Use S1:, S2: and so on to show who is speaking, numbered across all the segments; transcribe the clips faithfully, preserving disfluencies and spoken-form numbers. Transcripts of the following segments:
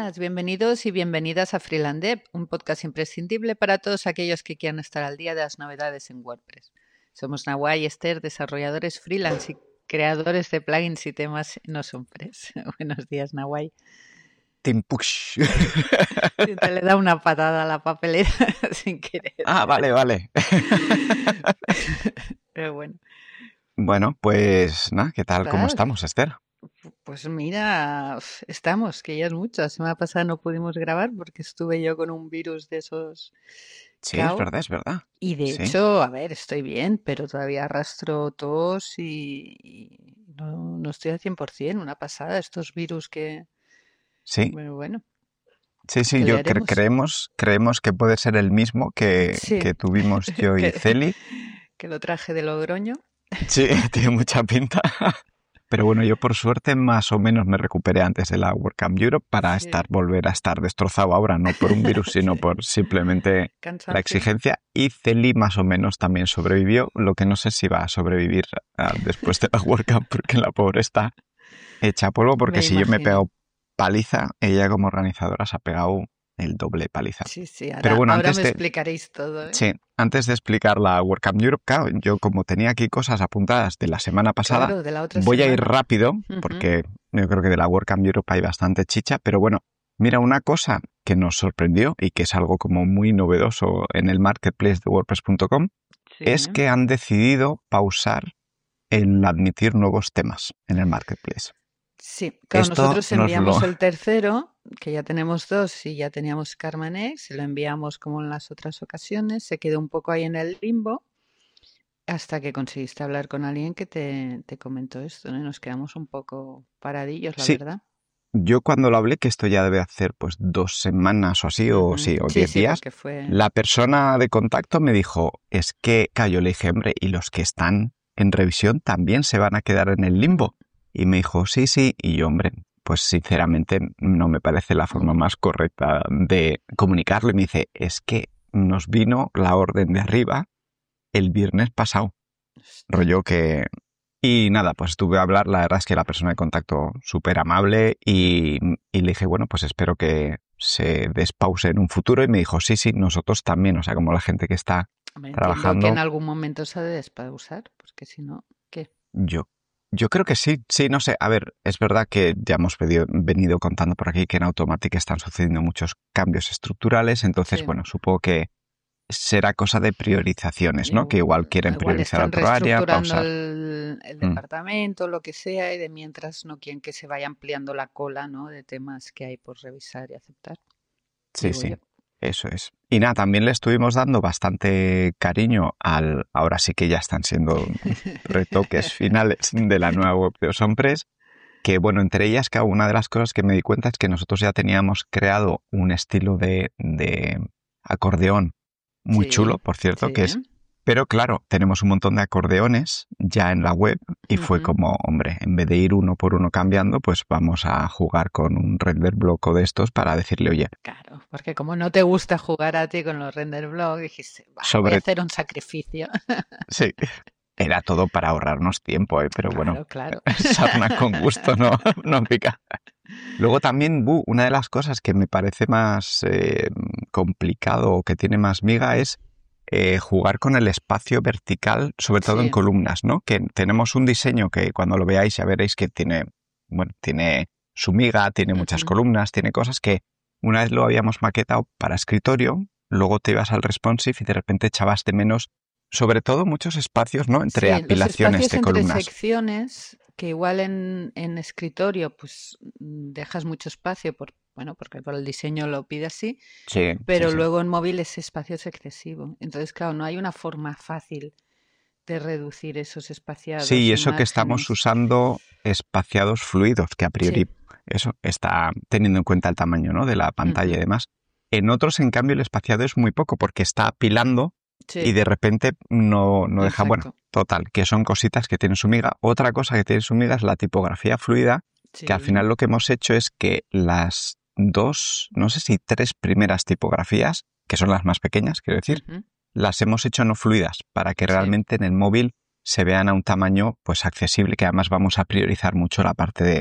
S1: buenas, bienvenidos y bienvenidas a Freeland Dev, un podcast imprescindible para todos aquellos que quieran estar al día de las novedades en WordPress. Somos Nawá y Esther, desarrolladores freelance y creadores de plugins y temas en OSOMpress. Buenos días, Nawá.
S2: Tim push.
S1: Te le da una patada a la papelera sin querer.
S2: Ah, vale, vale.
S1: Pero bueno.
S2: Bueno, pues nada, ¿qué tal?
S1: ¿Estás?
S2: ¿Cómo estamos, Esther?
S1: Pues mira, estamos, que ya es mucho. La semana pasada no pudimos grabar porque estuve yo con un virus de esos.
S2: Sí,
S1: Cao.
S2: es verdad, es verdad.
S1: Y de
S2: Sí.
S1: hecho, a ver, estoy bien, pero todavía arrastro tos y, y no, no estoy al cien por ciento. Una pasada, estos virus que...
S2: Sí,
S1: Bueno, bueno.
S2: sí, sí,
S1: ¿Qué le
S2: yo cre-
S1: haremos?
S2: creemos, creemos que puede ser el mismo que,
S1: Sí.
S2: que tuvimos yo y
S1: Que-
S2: Celi.
S1: Que lo traje de Logroño.
S2: Sí, tiene mucha pinta. Pero bueno, yo por suerte más o menos me recuperé antes de la WordCamp Europe para
S1: Sí.
S2: estar, volver a estar destrozado ahora, no por un virus, sino
S1: Sí.
S2: por simplemente
S1: Cansancio.
S2: la exigencia. Y Celi más o menos también sobrevivió, lo que no sé si va a sobrevivir ah, después de la WordCamp, porque la pobre está hecha polvo, porque
S1: Me
S2: si yo me he
S1: imagino.
S2: pegado paliza, ella como organizadora se ha pegado el doble paliza.
S1: Sí, sí, ahora,
S2: Pero bueno,
S1: ahora
S2: antes
S1: me
S2: de-
S1: explicaréis todo. ¿eh?
S2: Sí, antes de explicar la WordCamp Europe, claro, yo como tenía aquí cosas apuntadas de la semana pasada,
S1: Claro, de la otra
S2: voy
S1: semana.
S2: a ir rápido,
S1: Ujú.
S2: porque yo creo que de la WordCamp Europe hay bastante chicha, pero bueno, mira, una cosa que nos sorprendió y que es algo como muy novedoso en el marketplace de WordPress punto com
S1: Sí.
S2: es que han decidido pausar el admitir nuevos temas en el marketplace.
S1: Sí, claro,
S2: Esto
S1: nosotros
S2: nos
S1: enviamos
S2: lo-
S1: el tercero, que ya tenemos dos y ya teníamos Carmanex, se lo enviamos como en las otras ocasiones, se quedó un poco ahí en el limbo hasta que conseguiste hablar con alguien que te, te comentó esto, ¿no? Y nos quedamos un poco paradillos, la
S2: Sí.
S1: verdad.
S2: Yo cuando lo hablé, que esto ya debe hacer pues dos semanas o así, o
S1: Ujú.
S2: sí, o
S1: Sí,
S2: diez
S1: sí,
S2: días,
S1: porque fue...
S2: la persona de contacto me dijo, es que, claro, yo le dije, hombre, y los que están en revisión también se van a quedar en el limbo. Y me dijo, sí, sí, y yo, hombre, pues sinceramente no me parece la forma más correcta de comunicarlo. Y me dice, es que nos vino la orden de arriba el viernes pasado. Rollo que... Y nada, pues estuve a hablar, la verdad es que la persona de contacto súper amable y, y le dije, bueno, pues espero que se despause en un futuro y me dijo, sí, sí, nosotros también, o sea, como la gente que está
S1: Me entiendo
S2: trabajando,
S1: que en algún momento se ha de despausar, porque si no, ¿qué?
S2: yo, yo creo que sí, sí, no sé, a ver, es verdad que ya hemos pedido- venido contando por aquí que en Automatic están sucediendo muchos cambios estructurales, entonces,
S1: Sí.
S2: bueno, supongo que será cosa de priorizaciones, ¿no? Que igual quieren
S1: Igual
S2: priorizar
S1: están
S2: otra área,
S1: reestructurando
S2: pausar.
S1: el, el
S2: Mm.
S1: departamento, lo que sea, y de mientras no quieren que se vaya ampliando la cola, ¿no? De temas que hay por revisar y aceptar.
S2: Sí,
S1: digo
S2: sí,
S1: yo.
S2: eso es. Y nada, también le estuvimos dando bastante cariño al... Ahora sí que ya están siendo retoques finales de la nueva web de OSOMpress, que bueno, entre ellas, que una de las cosas que me di cuenta es que nosotros ya teníamos creado un estilo de, de acordeón muy
S1: Sí,
S2: chulo, por cierto,
S1: sí.
S2: que es... Pero claro, tenemos un montón de acordeones ya en la web y fue
S1: Ujú.
S2: como, hombre, en vez de ir uno por uno cambiando, pues vamos a jugar con un render bloco de estos para decirle, oye,
S1: Claro, porque como no te gusta jugar a ti con los render blocks, dijiste, "Bah, voy a
S2: sobre...
S1: hacer un sacrificio".
S2: Sí, era todo para ahorrarnos tiempo, ¿eh? Pero bueno,
S1: Claro, claro.
S2: sarna con gusto no, no pica. Luego también, Bu, una de las cosas que me parece más eh, complicado o que tiene más miga es eh, jugar con el espacio vertical, sobre todo
S1: Sí.
S2: en columnas, ¿no? Que tenemos un diseño que cuando lo veáis ya veréis que tiene, bueno, tiene su miga, tiene muchas
S1: Ujú.
S2: columnas, tiene cosas que una vez lo habíamos maquetado para escritorio, luego te ibas al responsive y de repente echabas de menos, sobre todo muchos espacios, ¿no? Entre
S1: Sí, los
S2: apilaciones
S1: espacios
S2: de
S1: entre
S2: columnas.
S1: secciones, que igual en, en escritorio pues mm, dejas mucho espacio, por, bueno, porque por el diseño lo pide así,
S2: Sí,
S1: pero
S2: sí, sí.
S1: luego en móvil ese espacio es excesivo. Entonces, claro, no hay una forma fácil de reducir esos espaciados
S2: Sí, y
S1: y
S2: eso que estamos
S1: márgenes.
S2: usando espaciados fluidos, que a priori
S1: Sí.
S2: eso está teniendo en cuenta el tamaño, ¿no? de la pantalla
S1: Ujú.
S2: y demás. En otros, en cambio, el espaciado es muy poco porque está apilando
S1: Sí,
S2: y de repente no, no deja, bueno,
S1: exacto.
S2: total, que son cositas que tienen su miga. Otra cosa que tiene su miga es la tipografía fluida, que al
S1: Sí.
S2: final lo que hemos hecho es que las dos, no sé si tres primeras tipografías, que son las más pequeñas, quiero decir,
S1: Ujú.
S2: las hemos hecho no fluidas para que
S1: Sí.
S2: realmente en el móvil se vean a un tamaño pues accesible, que además vamos a priorizar mucho la parte de,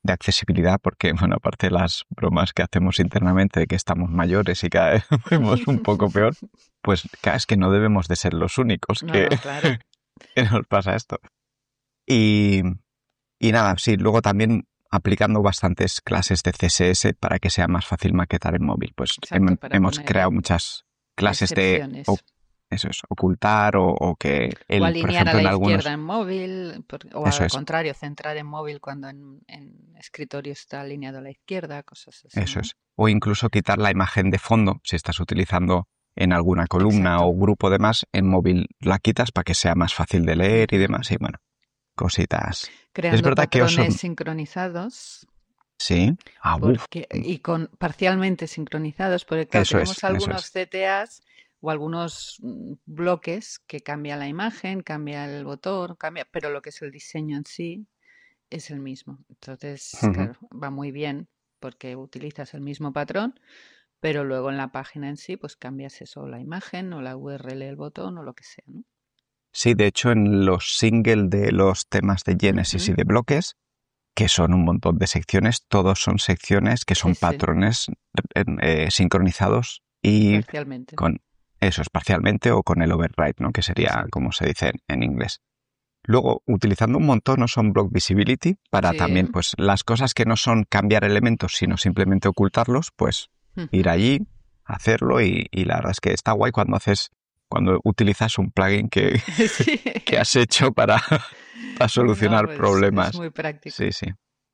S2: de accesibilidad, porque, bueno, aparte de las bromas que hacemos internamente de que estamos mayores y cada vez vemos un poco peor, pues claro, es que no debemos de ser los únicos
S1: No,
S2: que,
S1: no, claro.
S2: que nos pasa esto. Y, y nada, sí, luego también aplicando bastantes clases de C S S para que sea más fácil maquetar en móvil. Pues
S1: Exacto,
S2: hem-
S1: para
S2: hemos creado
S1: poner
S2: muchas clases de,
S1: excepciones.
S2: o- eso es, ocultar o, o que,
S1: O
S2: el, por
S1: alinear a
S2: ejemplo,
S1: la
S2: en
S1: izquierda
S2: algunos,
S1: en móvil, por- o
S2: eso
S1: al
S2: es,
S1: contrario, centrar en móvil cuando en, en escritorio está alineado a la izquierda, cosas así,
S2: eso
S1: ¿no?
S2: es. O incluso quitar la imagen de fondo si estás utilizando en alguna columna
S1: Exacto.
S2: o grupo de más, en móvil la quitas para que sea más fácil de leer y
S1: Ujú.
S2: demás. Y bueno, cositas. Es
S1: Creando
S2: verdad que Oso,
S1: patrones sincronizados
S2: sí, ah, uf,
S1: porque, y con parcialmente sincronizados, porque claro,
S2: eso es,
S1: tenemos
S2: eso
S1: algunos
S2: es.
S1: C T As o algunos mm, bloques que cambia la imagen, cambia el botón, cambia, pero lo que es el diseño en sí es el mismo. Entonces,
S2: Ujú.
S1: claro, va muy bien porque utilizas el mismo patrón, pero luego en la página en sí, pues cambias eso, la imagen o la U R L del botón o lo que sea, ¿no?
S2: Sí, de hecho, en los single de los temas de Genesis
S1: Ujú.
S2: y de bloques, que son un montón de secciones, todos son secciones que
S1: Sí,
S2: son
S1: sí,
S2: patrones eh, sincronizados y
S1: parcialmente.
S2: con eso es parcialmente o con el override, ¿no? Que sería
S1: Exacto.
S2: como se dice en, en inglés. Luego, utilizando un montón no son block visibility para
S1: Sí.
S2: también, pues, las cosas que no son cambiar elementos, sino simplemente ocultarlos, pues, ir
S1: Ujú.
S2: allí, hacerlo y, y la verdad es que está guay cuando haces, cuando utilizas un plugin que,
S1: Sí.
S2: que has hecho para, para
S1: No, no,
S2: solucionar
S1: pues es
S2: problemas.
S1: muy práctico.
S2: Sí, sí.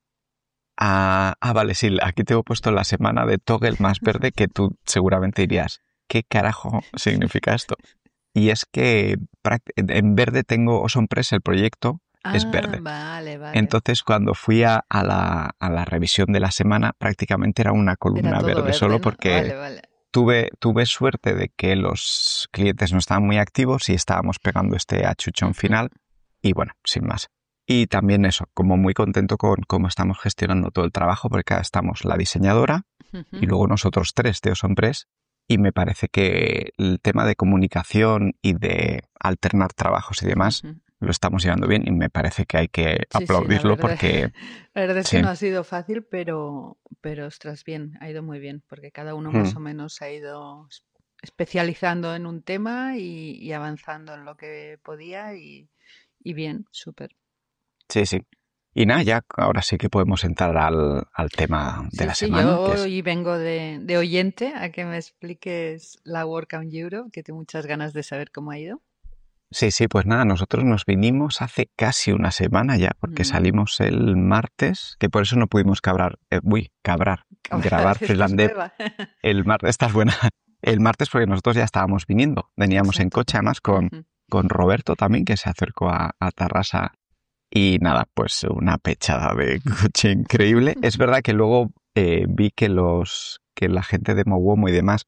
S2: Ah, ah, vale, sí, aquí te he puesto la semana de toggle más verde que tú seguramente dirías, ¿qué carajo significa esto? Y es que prac- en verde tengo OsonPress, el proyecto es
S1: Ah,
S2: verde.
S1: vale, vale.
S2: Entonces, cuando fui a, a la, a la revisión de la semana, prácticamente era una
S1: Era
S2: columna
S1: todo
S2: verde
S1: verde,
S2: solo
S1: ¿no?
S2: porque
S1: Vale, vale.
S2: tuve, tuve suerte de que los clientes no estaban muy activos y estábamos pegando este achuchón
S1: Ujú,
S2: final y bueno, sin más. Y también eso, como muy contento con cómo estamos gestionando todo el trabajo porque ahora estamos la diseñadora y
S1: ujú,
S2: luego nosotros tres de Osonpress y me parece que el tema de comunicación y de alternar trabajos y demás
S1: ujú.
S2: lo estamos llevando bien y me parece que hay que
S1: Sí, sí, la
S2: aplaudirlo
S1: verdad,
S2: porque
S1: la verdad es que
S2: sí.
S1: no ha sido fácil, pero, pero ostras, bien, ha ido muy bien, porque cada uno más
S2: Mm.
S1: o menos se ha ido es- especializando en un tema y, y avanzando en lo que podía y, y bien, súper.
S2: Sí, sí. Y nada, ya ahora sí que podemos entrar al, al tema de
S1: Sí,
S2: la
S1: sí,
S2: semana,
S1: yo
S2: que es...
S1: hoy vengo de, de oyente a que me expliques la WordCamp Euro, que tengo muchas ganas de saber cómo ha ido.
S2: Sí, sí, pues nada, nosotros nos vinimos hace casi una semana ya, porque
S1: Mm,
S2: salimos el martes, que por eso no pudimos cabrar, eh, uy, cabrar,
S1: ahora
S2: grabar
S1: esta es
S2: Freelandev
S1: nueva.
S2: el martes, esta es buena, el martes porque nosotros ya estábamos viniendo, veníamos en
S1: Exacto.
S2: coche además con,
S1: Ujú.
S2: con Roberto también, que se acercó a, a Tarrasa y nada, pues una pechada de coche increíble. Es verdad que luego eh, vi que los que la gente de Mowomo y demás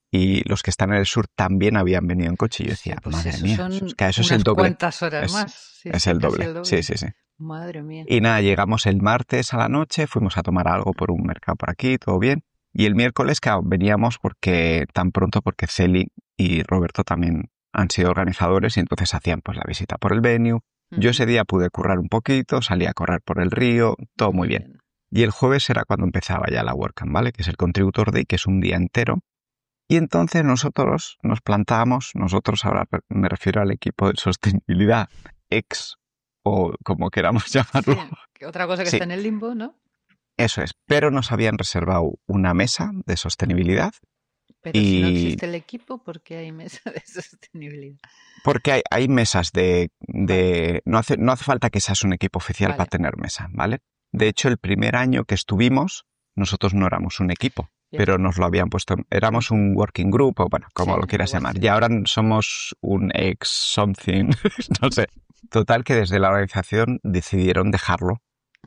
S2: y los que están en el sur también habían venido en coche y yo
S1: Sí,
S2: decía,
S1: pues
S2: madre
S1: eso
S2: mía, eso es,
S1: son
S2: que eso es el
S1: unas
S2: doble,
S1: cuantas horas
S2: es,
S1: más. Sí,
S2: es
S1: sí,
S2: el
S1: casi
S2: doble,
S1: el
S2: sí,
S1: doble.
S2: sí, sí.
S1: Madre mía.
S2: Y nada, llegamos el martes a la noche, fuimos a tomar algo por un mercado por aquí, todo bien. Y el miércoles, claro, veníamos porque tan pronto porque Celi y Roberto también han sido organizadores y entonces hacían pues la visita por el venue. Yo
S1: Ujú.
S2: ese día pude currar un poquito, salí a correr por el río, todo muy
S1: Muy
S2: bien.
S1: bien.
S2: Y el jueves era cuando empezaba ya la WordCamp, ¿vale? Que es el Contributor Day, que es un día entero. Y entonces nosotros nos plantábamos, nosotros ahora me refiero al equipo de sostenibilidad ex o como queramos llamarlo.
S1: Sí, que otra cosa que
S2: Sí,
S1: está en el limbo, ¿no?
S2: eso es, pero nos habían reservado una mesa de sostenibilidad
S1: Pero si no
S2: y
S1: existe el equipo, ¿por qué hay mesa de sostenibilidad?
S2: porque hay, hay mesas de,
S1: Vale,
S2: de no, hace, no hace falta que seas un equipo oficial para
S1: vale,
S2: tener mesa, ¿vale? De
S1: vale.
S2: hecho, el primer año que estuvimos, nosotros no éramos un equipo,
S1: Ya.
S2: pero nos lo habían puesto, éramos
S1: Ujú.
S2: un working group o bueno,
S1: Sí,
S2: como lo
S1: da
S2: quieras
S1: igual,
S2: llamar.
S1: sí.
S2: Y ahora somos un ex something, no sé. Total que desde la organización decidieron dejarlo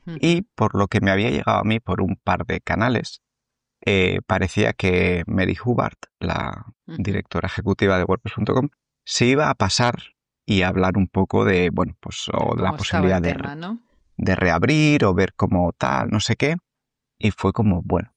S2: y
S1: Ujú,
S2: por lo que me había llegado a mí por un par de canales, eh, parecía que Mary Hubbard, la
S1: ujú.
S2: directora ejecutiva de WordPress punto com, se iba a pasar y hablar un poco de, bueno, pues,
S1: De
S2: o de la
S1: cómo estaba el
S2: posibilidad de,
S1: tema, ¿no?
S2: de reabrir o ver cómo tal, no sé qué. Y fue como, bueno,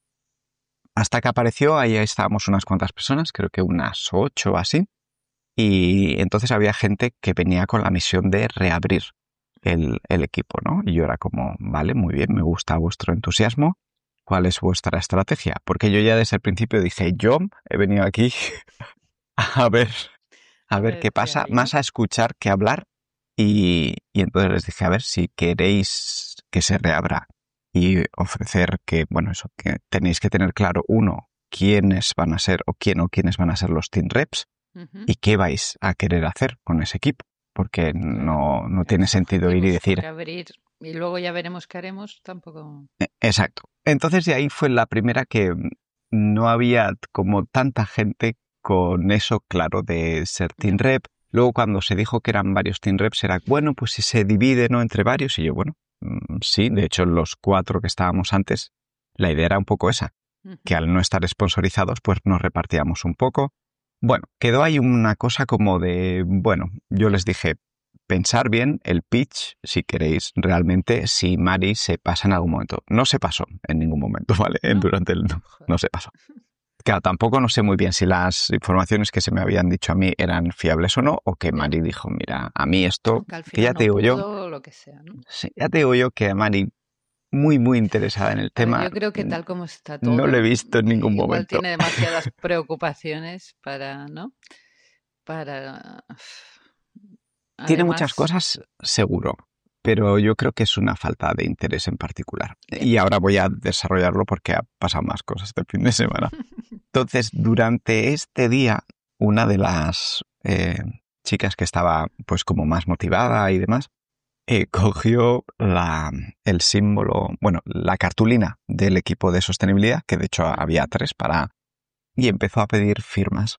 S2: hasta que apareció, ahí estábamos unas cuantas personas, creo que unas ocho o así. Y entonces había gente que venía con la misión de reabrir. el, el equipo, ¿no? Y yo era como, vale, muy bien, me gusta vuestro entusiasmo. ¿Cuál es vuestra estrategia? Porque yo ya desde el principio dije, yo he venido aquí a ver, a
S1: A
S2: ver
S1: ver
S2: qué
S1: qué
S2: pasa,
S1: hay, ¿no?
S2: más a escuchar que hablar. Y, y entonces les dije, a ver, si queréis que se reabra y ofrecer que, bueno, eso, que tenéis que tener claro, uno, quiénes van a ser o quién o quiénes van a ser los team reps
S1: Ujú,
S2: y qué vais a querer hacer con ese equipo. Porque
S1: claro,
S2: no, no tiene
S1: los
S2: sentido ir y
S1: objetivos,
S2: decir,
S1: porque abrir y luego ya veremos qué haremos, tampoco.
S2: "Eh, exacto". Entonces de ahí fue la primera que mm, no había como tanta gente con eso claro de ser team
S1: Ya.
S2: rep. Luego cuando se dijo que eran varios team reps era, bueno, pues si se divide, ¿no?, entre varios. Y yo, bueno, mm, sí, de hecho los cuatro que estábamos antes, la idea era un poco esa, que
S1: Ujú,
S2: al no estar sponsorizados, pues nos repartíamos un poco. Bueno, quedó ahí una cosa como de, bueno, yo les dije, pensar bien el pitch si queréis realmente, si Mari se pasa en algún momento. No se pasó en ningún momento, ¿vale?
S1: ¿no?
S2: Durante el... No,
S1: Joder.
S2: no se pasó. Claro, tampoco no sé muy bien si las informaciones que se me habían dicho a mí eran fiables o no, o que
S1: Ya.
S2: Mari dijo, mira, a mí esto,
S1: O que al
S2: que ya
S1: final
S2: te
S1: no
S2: digo yo,
S1: pudo o lo que sea, ¿no?
S2: sí, ya te digo yo que a Mari muy, muy interesada en el
S1: A ver,
S2: tema,
S1: yo creo que tal como está
S2: no le he
S1: todo,
S2: visto en ningún
S1: igual
S2: momento.
S1: tiene demasiadas preocupaciones para, ¿no? Para,
S2: Tiene muchas
S1: además,
S2: cosas, seguro, pero yo creo que es una falta de interés en particular.
S1: ya.
S2: Y ahora voy a desarrollarlo porque ha pasado más cosas este fin de semana. Entonces, durante este día, una de las eh, chicas que estaba pues como más motivada y demás, eh, cogió la, el símbolo, bueno, la cartulina del equipo de sostenibilidad, que de hecho había
S1: Ujú.
S2: tres para, y empezó a pedir firmas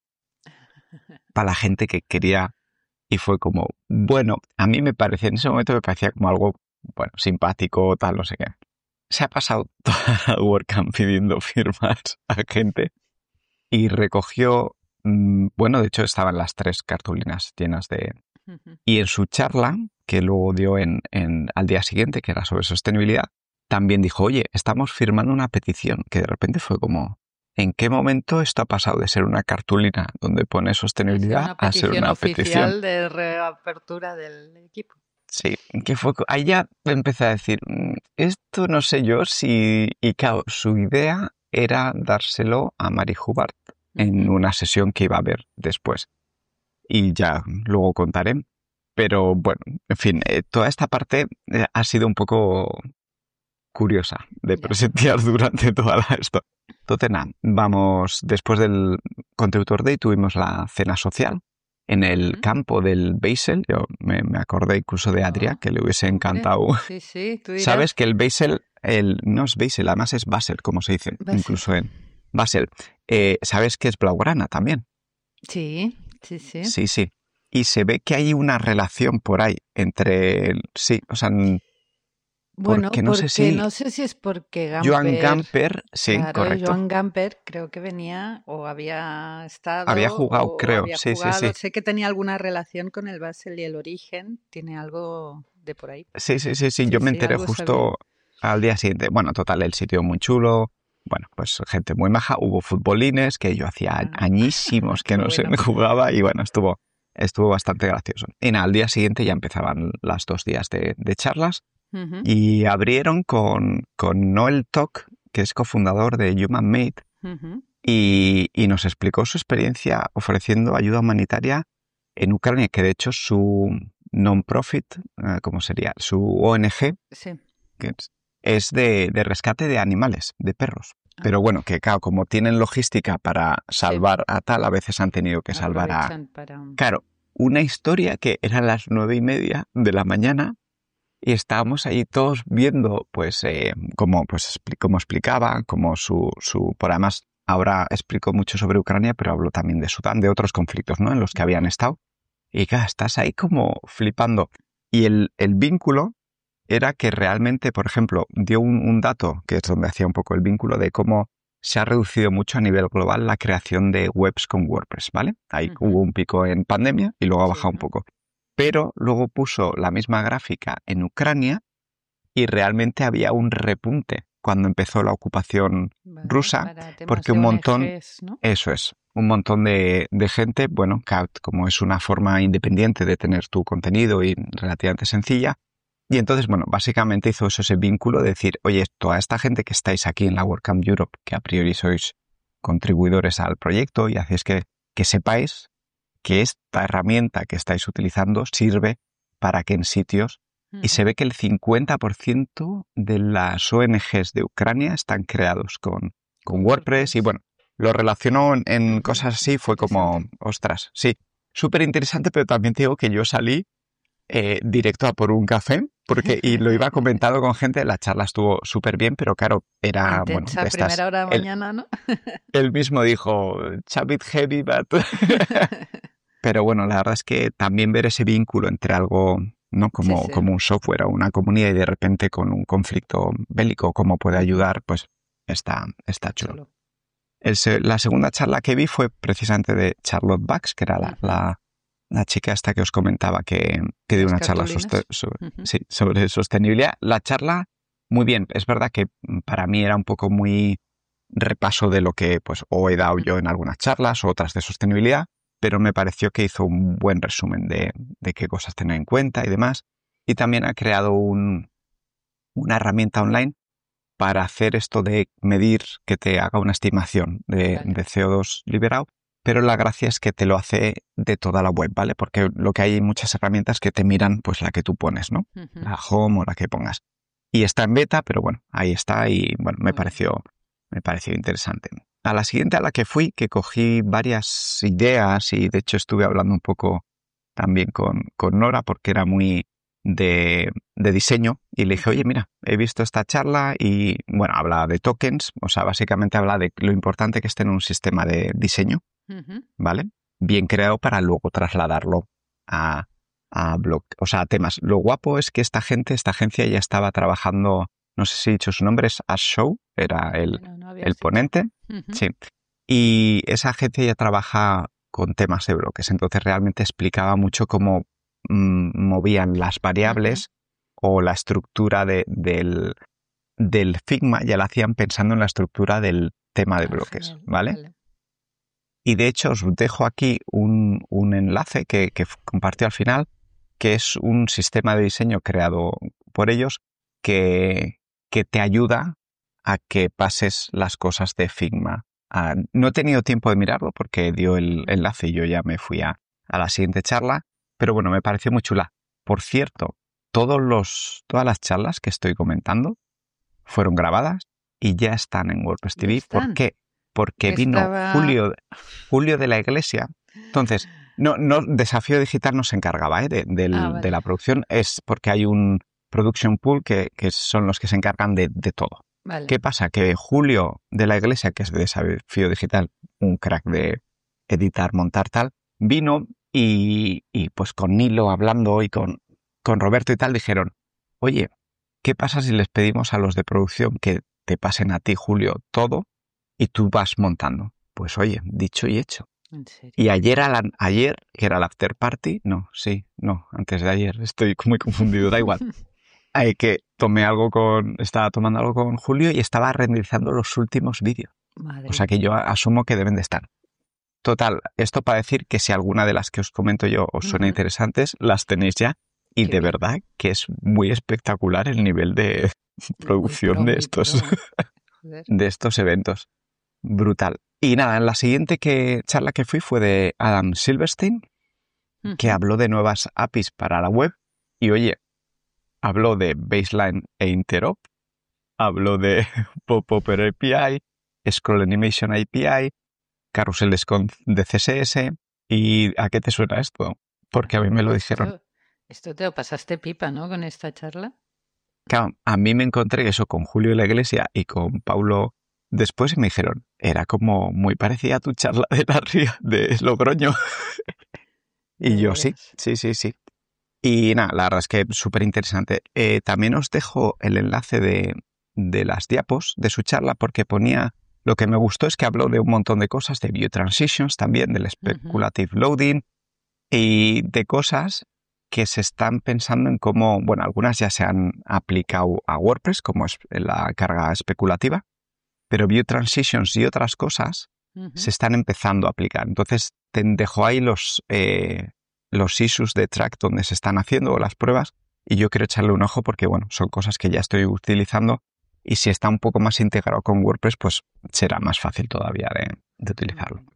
S2: para la gente que quería. Y fue como, bueno, a mí me parecía, en ese momento me parecía como algo, bueno, simpático, tal, no sé qué. Se ha pasado toda la WordCamp pidiendo firmas a gente y recogió, mmm, bueno, de hecho estaban las tres cartulinas llenas de...
S1: Ujú.
S2: Y en su charla, que luego dio en, en, al día siguiente, que era sobre sostenibilidad, también dijo, oye, estamos firmando una petición, que de repente fue como, ¿en qué momento esto ha pasado de ser una cartulina donde pone
S1: Ha sido
S2: sostenibilidad
S1: una
S2: a ser
S1: petición
S2: una petición?
S1: oficial de reapertura del equipo.
S2: Sí, que fue, ahí ya empecé a decir, "Mm, esto no sé yo si", y claro, su idea era dárselo a Mary Hubbard en
S1: Ujú.
S2: una sesión que iba a haber después. Y ya luego contaré. Pero bueno, en fin, eh, toda esta parte eh, ha sido un poco curiosa de
S1: Ya.
S2: presenciar durante toda la esto. Entonces, nada, vamos, después del Contributor Day tuvimos la cena social en el
S1: Ujú.
S2: campo del Basel. Yo me, me acordé incluso de Adria,
S1: Oh,
S2: que le hubiese
S1: hombre,
S2: encantado.
S1: sí, sí, tú
S2: Sabes
S1: dirás.
S2: que el Basel, el, no es Basel, además es Basel, como se dice,
S1: Basel.
S2: incluso en Basel. Eh, ¿sabes que es Blaugrana también?
S1: Sí, sí, sí.
S2: Sí, sí. Y se ve que hay una relación por ahí entre, sí, o sea,
S1: Bueno,
S2: porque no sé
S1: porque
S2: si
S1: no sé si es porque
S2: Joan
S1: Gamper,
S2: Gamper, sí,
S1: claro,
S2: correcto,
S1: Joan Gamper creo que venía o había
S2: había
S1: estado
S2: jugado,
S1: o
S2: creo,
S1: había
S2: sí, sí,
S1: jugado.
S2: sí.
S1: Sé que tenía alguna relación con el Basel y el origen. Tiene algo de por ahí.
S2: Sí, sí, sí, sí,
S1: Sí,
S2: yo me
S1: sí,
S2: enteré
S1: algo sabía.
S2: justo al día siguiente. Bueno, total, el sitio muy chulo. Bueno, pues gente muy maja. Hubo futbolines que yo hacía
S1: Ah,
S2: añísimos
S1: qué
S2: que no se
S1: bueno.
S2: me jugaba y bueno, estuvo, estuvo bastante gracioso. Y nada, al día siguiente ya empezaban las dos días de, de charlas
S1: Ujú,
S2: y abrieron con, con Noel Toc, que es cofundador de Human Made,
S1: ujú.
S2: y, y nos explicó su experiencia ofreciendo ayuda humanitaria en Ucrania, que de hecho su non-profit, eh, ¿cómo sería? Su O N G,
S1: Sí.
S2: que es, es de, de rescate de animales, de perros.
S1: Ah,
S2: Pero bueno, que claro, como tienen logística para
S1: sí.
S2: salvar a tal, a veces han tenido que salvar a...
S1: Aprovechan para.
S2: Claro, una historia que eran las nueve y media de la mañana y estábamos ahí todos viendo, pues, eh, cómo, pues, expli- cómo explicaba, cómo su, su, por además, ahora explicó mucho sobre Ucrania, pero habló también de Sudán, de otros conflictos, ¿no?, en los que habían
S1: Ujú,
S2: estado. Y claro, estás ahí como flipando. Y el, el vínculo era que realmente, por ejemplo, dio un, un dato, que es donde hacía un poco el vínculo, de cómo se ha reducido mucho a nivel global la creación de webs con WordPress, ¿vale? Ahí
S1: ujú.
S2: hubo un pico en pandemia y luego ha
S1: Sí.
S2: bajado un poco. Pero luego puso la misma gráfica en Ucrania y realmente había un repunte cuando empezó la ocupación
S1: Vale,
S2: rusa,
S1: para temas
S2: porque
S1: de
S2: un montón,
S1: O N Ges, ¿no?
S2: eso es, un montón de, de gente, bueno, que como es una forma independiente de tener tu contenido y relativamente sencilla, Y entonces, bueno, básicamente hizo eso, ese vínculo de decir, oye, toda esta gente que estáis aquí en la WordCamp Europe, que a priori sois contribuidores al proyecto y hacéis que, que sepáis que esta herramienta que estáis utilizando sirve para que en sitios, uh-huh. y se ve que el cincuenta por ciento de las O N Ges de Ucrania están creados con, con WordPress, WordPress y bueno, lo relacionó en, en uh-huh. cosas así, fue como, ostras, sí, súper interesante, pero también te digo que yo salí eh, directo a por un café, porque y lo iba comentando con gente, la charla estuvo súper bien, pero claro, era,
S1: intensa,
S2: bueno, de estas,
S1: primera hora de mañana,
S2: él,
S1: ¿no?
S2: Él mismo dijo, a bit heavy, but... Pero bueno, la verdad es que también ver ese vínculo entre algo, ¿no? Como, sí, sí. como un software o una comunidad y de repente con un conflicto bélico, cómo puede ayudar, pues está, está chulo. El, la segunda charla que vi fue precisamente de Charlotte Bax, que era la, uh-huh. la, la chica esta que os comentaba que, que dio una charla soste, sobre, uh-huh. sí, sobre sostenibilidad. La charla, muy bien, es verdad que para mí era un poco muy repaso de lo que pues o he dado yo en algunas charlas o otras de sostenibilidad, pero me pareció que hizo un buen resumen de, de qué cosas tener en cuenta y demás. Y también ha creado un, una herramienta online para hacer esto de medir, que te haga una estimación de, vale. de C O dos liberado, pero la gracia es que te lo hace de toda la web, ¿vale? Porque lo que hay muchas herramientas que te miran pues la que tú pones, ¿no? Uh-huh. La home o la que pongas. Y está en beta, pero bueno, ahí está y bueno, me pareció, me pareció interesante. A la siguiente a la que fui, que cogí varias ideas y de hecho estuve hablando un poco también con, con Nora porque era muy de, de diseño y le dije, oye, mira, he visto esta charla y bueno, habla de tokens, o sea, básicamente habla de lo importante que es tener un sistema de diseño, uh-huh. ¿vale? Bien creado para luego trasladarlo a, a blog, o sea, a temas. Lo guapo es que esta gente, esta agencia ya estaba trabajando, no sé si he dicho su nombre, es Ash Show, era el, no, no el ponente, uh-huh. sí. Y esa agencia ya trabaja con temas de bloques, entonces realmente explicaba mucho cómo mmm, movían las variables uh-huh. o la estructura de, del, del Figma, ya la hacían pensando en la estructura del tema de bloques, oh, ¿vale? Vale. Y de hecho os dejo aquí un, un enlace que, que compartí al final, que es un sistema de diseño creado por ellos que, que te ayuda a que pases las cosas de Figma. Ah, no he tenido tiempo de mirarlo porque dio el enlace y yo ya me fui a, a la siguiente charla, pero bueno, me pareció muy chula. Por cierto, todos los, todas las charlas que estoy comentando fueron grabadas y ya están en WordPress T V. ¿Por qué? Porque vino Estaba... Julio, Julio de la Iglesia. Entonces, no, no, Desafío Digital no se encargaba ¿eh? de, del, ah, vale. de la producción, es porque hay un production pool que, que son los que se encargan de, de todo. Vale. ¿Qué pasa? Que Julio de la Iglesia, que es de Desafío Digital, un crack de editar, montar, tal, vino y, y pues con Nilo hablando y con, con Roberto y tal, dijeron, oye, ¿qué pasa si les pedimos a los de producción que te pasen a ti, Julio, todo y tú vas montando? Pues oye, dicho y hecho.
S1: ¿En serio?
S2: Y ayer, a la, ayer, que era el after party, no, sí, no, antes de ayer, estoy muy confundido, da igual. Hay que tomé algo con, estaba tomando algo con Julio y estaba renderizando los últimos vídeos. Madre. O sea que yo asumo que deben de estar. Total, esto para decir que si alguna de las que os comento yo os suena uh-huh. interesantes, las tenéis ya. Y Qué de bien. verdad que es muy espectacular el nivel de producción pro, de estos, de estos eventos. Brutal. Y nada, en la siguiente que, charla que fui fue de Adam Silverstein, uh-huh. que habló de nuevas A P Is para la web. Y oye, habló de Baseline e Interop, habló de Pop-Over A P I, Scroll Animation A P I, Carrusel de C S S. ¿Y a qué te suena esto? Porque a mí me lo dijeron.
S1: Esto, esto te lo pasaste pipa, ¿no? Con esta charla.
S2: Claro, a mí me encontré eso con Julio de la Iglesia y con Paulo después y me dijeron, era como muy parecida a tu charla de la Ría de Logroño. Y yo, sí, sí, sí, sí. Y nada, la verdad es que súper interesante. Eh, también os dejo el enlace de, de las diapos de su charla porque ponía, lo que me gustó es que habló de un montón de cosas, de View Transitions también, del Speculative uh-huh. Loading y de cosas que se están pensando en cómo, bueno, algunas ya se han aplicado a WordPress, como es la carga especulativa, pero View Transitions y otras cosas uh-huh. se están empezando a aplicar. Entonces, te dejo ahí los... Eh, los issues de track donde se están haciendo o las pruebas y yo quiero echarle un ojo porque, bueno, son cosas que ya estoy utilizando y si está un poco más integrado con WordPress, pues será más fácil todavía de, de utilizarlo.
S1: Ujú.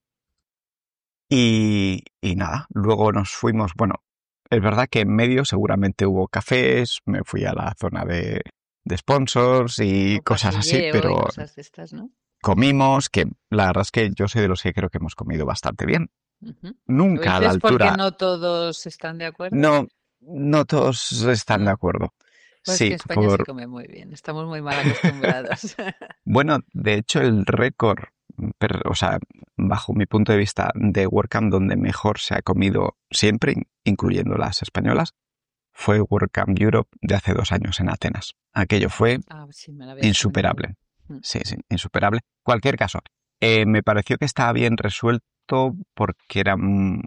S2: Y, y nada, luego nos fuimos, bueno, es verdad que en medio seguramente hubo cafés, me fui a la zona de, de sponsors y
S1: O
S2: cosas así,
S1: cosilleo y
S2: pero
S1: cosas de estas, ¿no?
S2: comimos, que la verdad es que yo soy de los que creo que hemos comido bastante bien.
S1: Ujú. ¿A
S2: Nunca a la
S1: veces porque
S2: altura,
S1: no todos están de acuerdo?
S2: no, no todos están de
S1: Ah,
S2: acuerdo.
S1: pues que
S2: Sí,
S1: en España se
S2: por,
S1: come muy bien. Estamos muy mal acostumbrados.
S2: bueno, de hecho el récord, per- o sea, bajo mi punto de vista de WordCamp donde mejor se ha comido siempre, in- incluyendo las españolas, fue WordCamp Europe de hace dos años en Atenas. Aquello fue
S1: Ah, sí, me lo habías comentado.
S2: insuperable.
S1: Mm.
S2: Sí, sí, insuperable. Cualquier caso, eh, me pareció que estaba bien resuelto porque eran,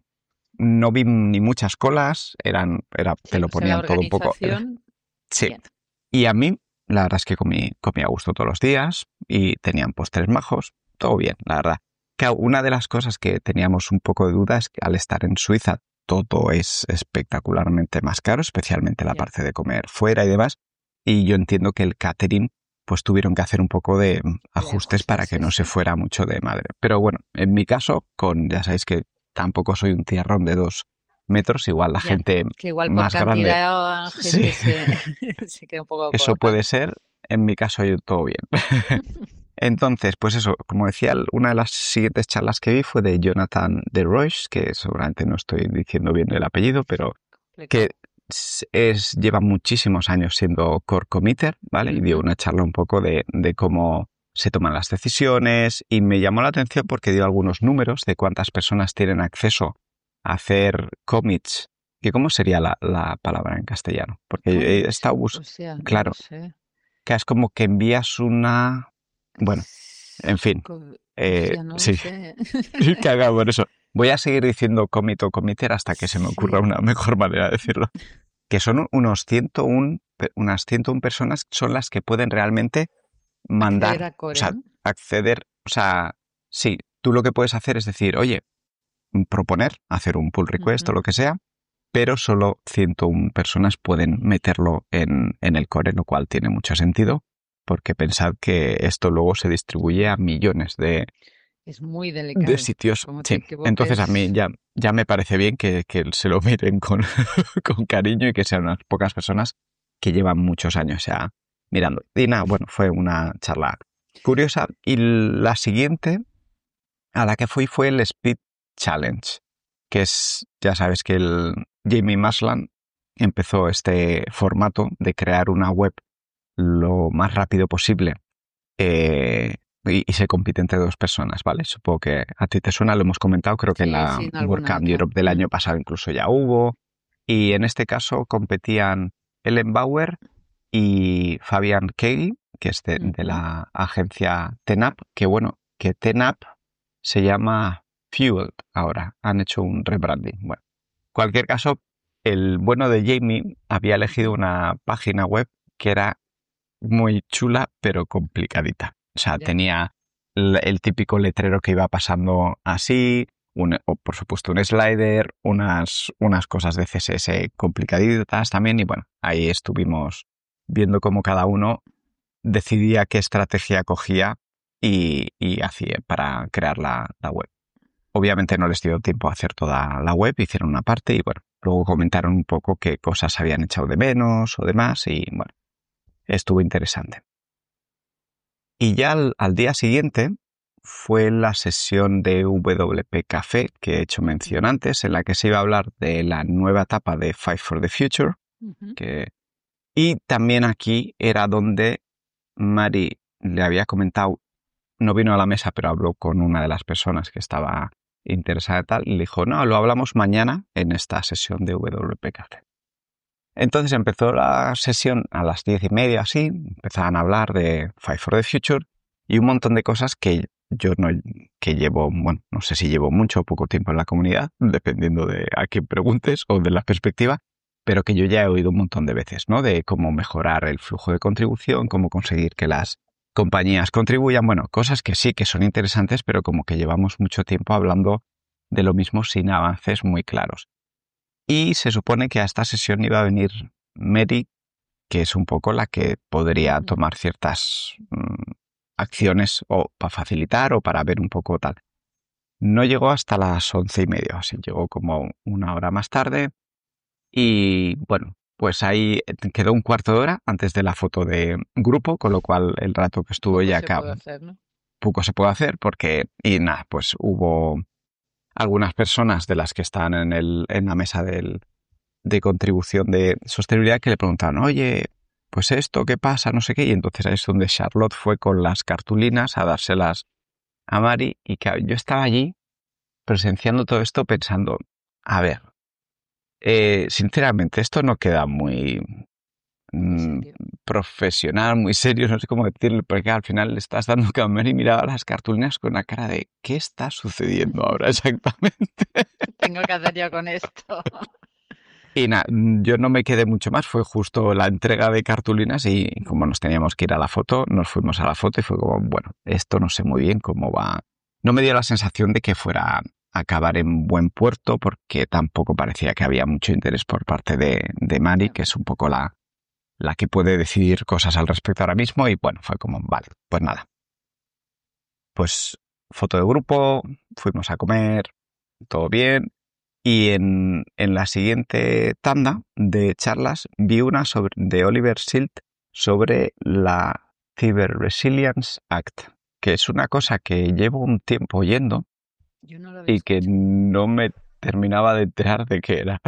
S2: no vi ni muchas colas, eran, era, te
S1: Sí,
S2: lo
S1: o sea, la
S2: ponían todo un poco.
S1: organización,
S2: Sí.
S1: bien.
S2: Y a mí, la verdad es que comí, comí a gusto todos los días y tenían postres majos, todo bien, la verdad. Claro, una de las cosas que teníamos un poco de duda es que al estar en Suiza todo es espectacularmente más caro, especialmente la
S1: Ya,
S2: parte de comer fuera y demás. Y yo entiendo que el catering pues tuvieron que hacer un poco de mm,
S1: de
S2: ajustes para
S1: ajustes,
S2: que
S1: sí,
S2: no se
S1: sí.
S2: fuera mucho de madre. Pero bueno, en mi caso, con ya sabéis que tampoco soy un tierrón de dos metros, igual la
S1: Ya,
S2: gente
S1: que igual por
S2: más grande,
S1: cantidad
S2: sí,
S1: gente se, se queda un poco
S2: eso
S1: corta.
S2: puede ser. En mi caso, yo todo bien. Entonces, pues eso, como decía, una de las siguientes charlas que vi fue de Jonathan de Roche, que seguramente no estoy diciendo bien el apellido, pero que
S1: Complicado.
S2: es, es- lleva muchísimos años siendo core committer, ¿vale? Y dio
S1: Ujú.
S2: una charla un poco de, de cómo se toman las decisiones y me llamó la atención porque dio algunos números de cuántas personas tienen acceso a hacer commits. ¿Que cómo sería la, la palabra en castellano? Porque he
S1: Commit,
S2: estado bus-
S1: o sea, no lo
S2: claro,
S1: sé.
S2: que es como que envías una... Bueno, en
S1: S-
S2: fin,
S1: co-
S2: eh,
S1: Hostia, no lo
S2: sí,
S1: sé.
S2: que haga por eso. Voy a seguir diciendo commit o committer hasta que se me ocurra
S1: Sí.
S2: una mejor manera de decirlo. Que son unos ciento uno, pe- unas ciento uno personas son las que pueden realmente
S1: Acceder
S2: mandar,
S1: a
S2: o
S1: Core,
S2: sea,
S1: ¿no?
S2: acceder, o sea, sí, tú lo que puedes hacer es decir, oye, proponer, hacer un pull request o
S1: Ujú.
S2: lo que sea, pero solo ciento uno personas pueden meterlo en, en el core, lo cual tiene mucho sentido, porque pensad que esto luego se distribuye a millones de,
S1: Es muy
S2: de
S1: delicado.
S2: sitios.
S1: Como te
S2: Sí, entonces a mí
S1: equivoques,
S2: ya, ya me parece bien que, que se lo miren con, con cariño y que sean unas pocas personas que llevan muchos años ya mirando. Y nada, bueno, fue una charla curiosa. Y la siguiente a la que fui fue el Speed Challenge, que es, ya sabes que el Jamie Maslan empezó este formato de crear una web lo más rápido posible eh, y, y se compite entre dos personas, ¿vale? Supongo que a ti te suena, lo hemos comentado, creo que en
S1: sí,
S2: la
S1: sí, en alguna
S2: WordCamp
S1: otra.
S2: Europe del
S1: Mm.
S2: año pasado incluso ya hubo, y en este caso competían Ellen Bauer y Fabian Kegi, que es de, de
S1: Ujú.
S2: la agencia TENAP, que bueno, que TENAP se llama Fueled ahora, han hecho un rebranding. Bueno, en cualquier caso, el bueno de Jamie había elegido
S1: Ujú.
S2: una página web que era muy chula, pero complicadita. O sea,
S1: Ya.
S2: tenía el, el típico letrero que iba pasando así, un, o por supuesto un slider, unas, unas cosas de C S S complicaditas también, y bueno, ahí estuvimos viendo cómo cada uno decidía qué estrategia cogía y, y hacía para crear la, la web. Obviamente no les dio tiempo a hacer toda la web, hicieron una parte y bueno, luego comentaron un poco qué cosas habían echado de menos o demás y bueno, estuvo interesante. Y ya al, al día siguiente fue la sesión de W P Café que he hecho mención
S1: Ujú.
S2: antes, en la que se iba a hablar de la nueva etapa de Five for the Future.
S1: Ujú.
S2: Que... Y también aquí era donde Mari le había comentado, no vino a la mesa, pero habló con una de las personas que estaba interesada y tal, y le dijo, no, lo hablamos mañana en esta sesión de W P Café. Entonces empezó la sesión a las diez y media, así, empezaban a hablar de Five for the Future y un montón de cosas que yo no, que llevo, bueno, no sé si llevo mucho o poco tiempo en la comunidad, dependiendo de a quién preguntes o de la perspectiva, pero que yo ya he oído un montón de veces, ¿no? De cómo mejorar el flujo de contribución, cómo conseguir que las compañías contribuyan, bueno, cosas que sí que son interesantes, pero como que llevamos mucho tiempo hablando de lo mismo sin avances muy claros. Y se supone que a esta sesión iba a venir Mary, que es un poco la que podría
S1: Ujú.
S2: tomar ciertas mm, acciones o para facilitar o para ver un poco tal. No llegó hasta las once y media, así llegó como una hora más tarde y bueno, pues ahí quedó un cuarto de hora antes de la foto de grupo, con lo cual el rato que estuvo
S1: Poco
S2: ella
S1: se
S2: acá
S1: puede hacer, ¿no?
S2: poco se puede hacer porque, y nada, pues hubo algunas personas de las que están en, el, en la mesa del, de contribución de sostenibilidad que le preguntaban, oye, pues esto, ¿qué pasa? No sé qué. Y entonces ahí es donde Charlotte fue con las cartulinas a dárselas a Mari y que yo estaba allí presenciando todo esto pensando, a ver, eh, sinceramente esto no queda muy
S1: Muy
S2: mm,
S1: serio.
S2: profesional, muy serio, no sé cómo decirlo, porque al final le estás dando que a Mari miraba las cartulinas con una cara de ¿qué está sucediendo ahora exactamente?
S1: ¿Qué tengo que hacer yo con esto?
S2: Y nada, yo no me quedé mucho más, fue justo la entrega de cartulinas y como nos teníamos que ir a la foto, nos fuimos a la foto y fue como, bueno, esto no sé muy bien cómo va. No me dio la sensación de que fuera a acabar en buen puerto porque tampoco parecía que había mucho interés por parte de, de Mari,
S1: Ya.
S2: que es un poco la, la que puede decidir cosas al respecto ahora mismo y bueno, fue como, vale, pues nada. Pues foto de grupo, fuimos a comer, todo bien. Y en, en la siguiente tanda de charlas vi una sobre, de Oliver Silt sobre la Cyber Resilience Act, que es una cosa que llevo un tiempo oyendo
S1: Yo no lo había
S2: y que
S1: escuchado.
S2: no me terminaba de enterar de qué era.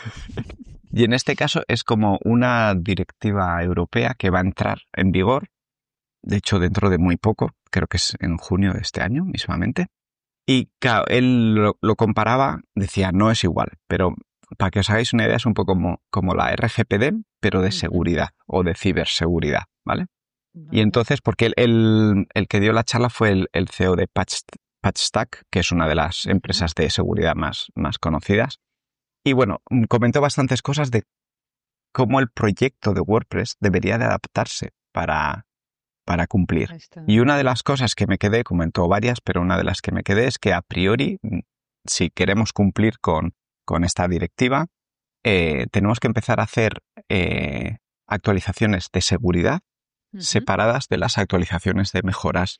S2: Y en este caso es como una directiva europea que va a entrar en vigor, de hecho dentro de muy poco, creo que es en junio de este año mismamente. Y claro, él lo, lo comparaba, decía, no es igual, pero para que os hagáis una idea es un poco como, como la R G P D, pero de
S1: Ujú.
S2: seguridad o de ciberseguridad, ¿vale? Y
S1: Vale.
S2: entonces, porque el, el, el que dio la charla fue el, el C E O de Patch, Patchstack, que es una de las
S1: Ujú.
S2: empresas de seguridad más, más conocidas. Y bueno, comentó bastantes cosas de cómo el proyecto de WordPress debería de adaptarse para, para cumplir.
S1: Ahí está.
S2: Y una de las cosas que me quedé, comentó varias, pero una de las que me quedé es que a priori, si queremos cumplir con, con esta directiva, eh, tenemos que empezar a hacer eh, actualizaciones de seguridad
S1: Ujú.
S2: separadas de las actualizaciones de mejoras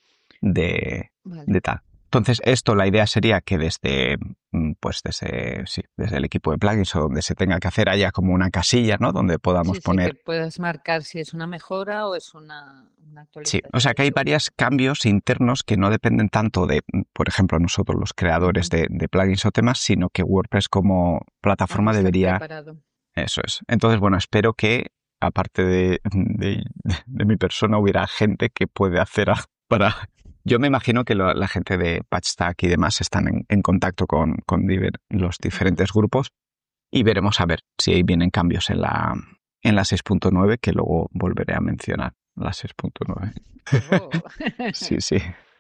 S2: de,
S1: Vale.
S2: de tal. Entonces, esto la idea sería que desde, pues desde, sí, desde el equipo de plugins o donde se tenga que hacer haya como una casilla, ¿no? Donde podamos
S1: Sí, sí, que
S2: poner.
S1: puedas marcar si es una mejora o es una, una
S2: Sí, o sea
S1: actualización de
S2: que hay
S1: seguridad.
S2: varios cambios internos que no dependen tanto de, por ejemplo, nosotros los creadores
S1: Ujú.
S2: de, de plugins o temas, sino que WordPress como
S1: Algo
S2: plataforma
S1: está
S2: debería.
S1: preparado.
S2: Eso es. Entonces, bueno, espero que, aparte de, de, de mi persona, hubiera gente que puede hacer algo para. Yo me imagino que lo- la gente de Patchstack y demás están en, en contacto con, con diver- los
S1: Ujú.
S2: diferentes grupos y veremos a ver si ahí vienen cambios en la, en la seis punto nueve, que luego volveré a mencionar, la seis punto nueve.
S1: Oh.
S2: Sí, sí.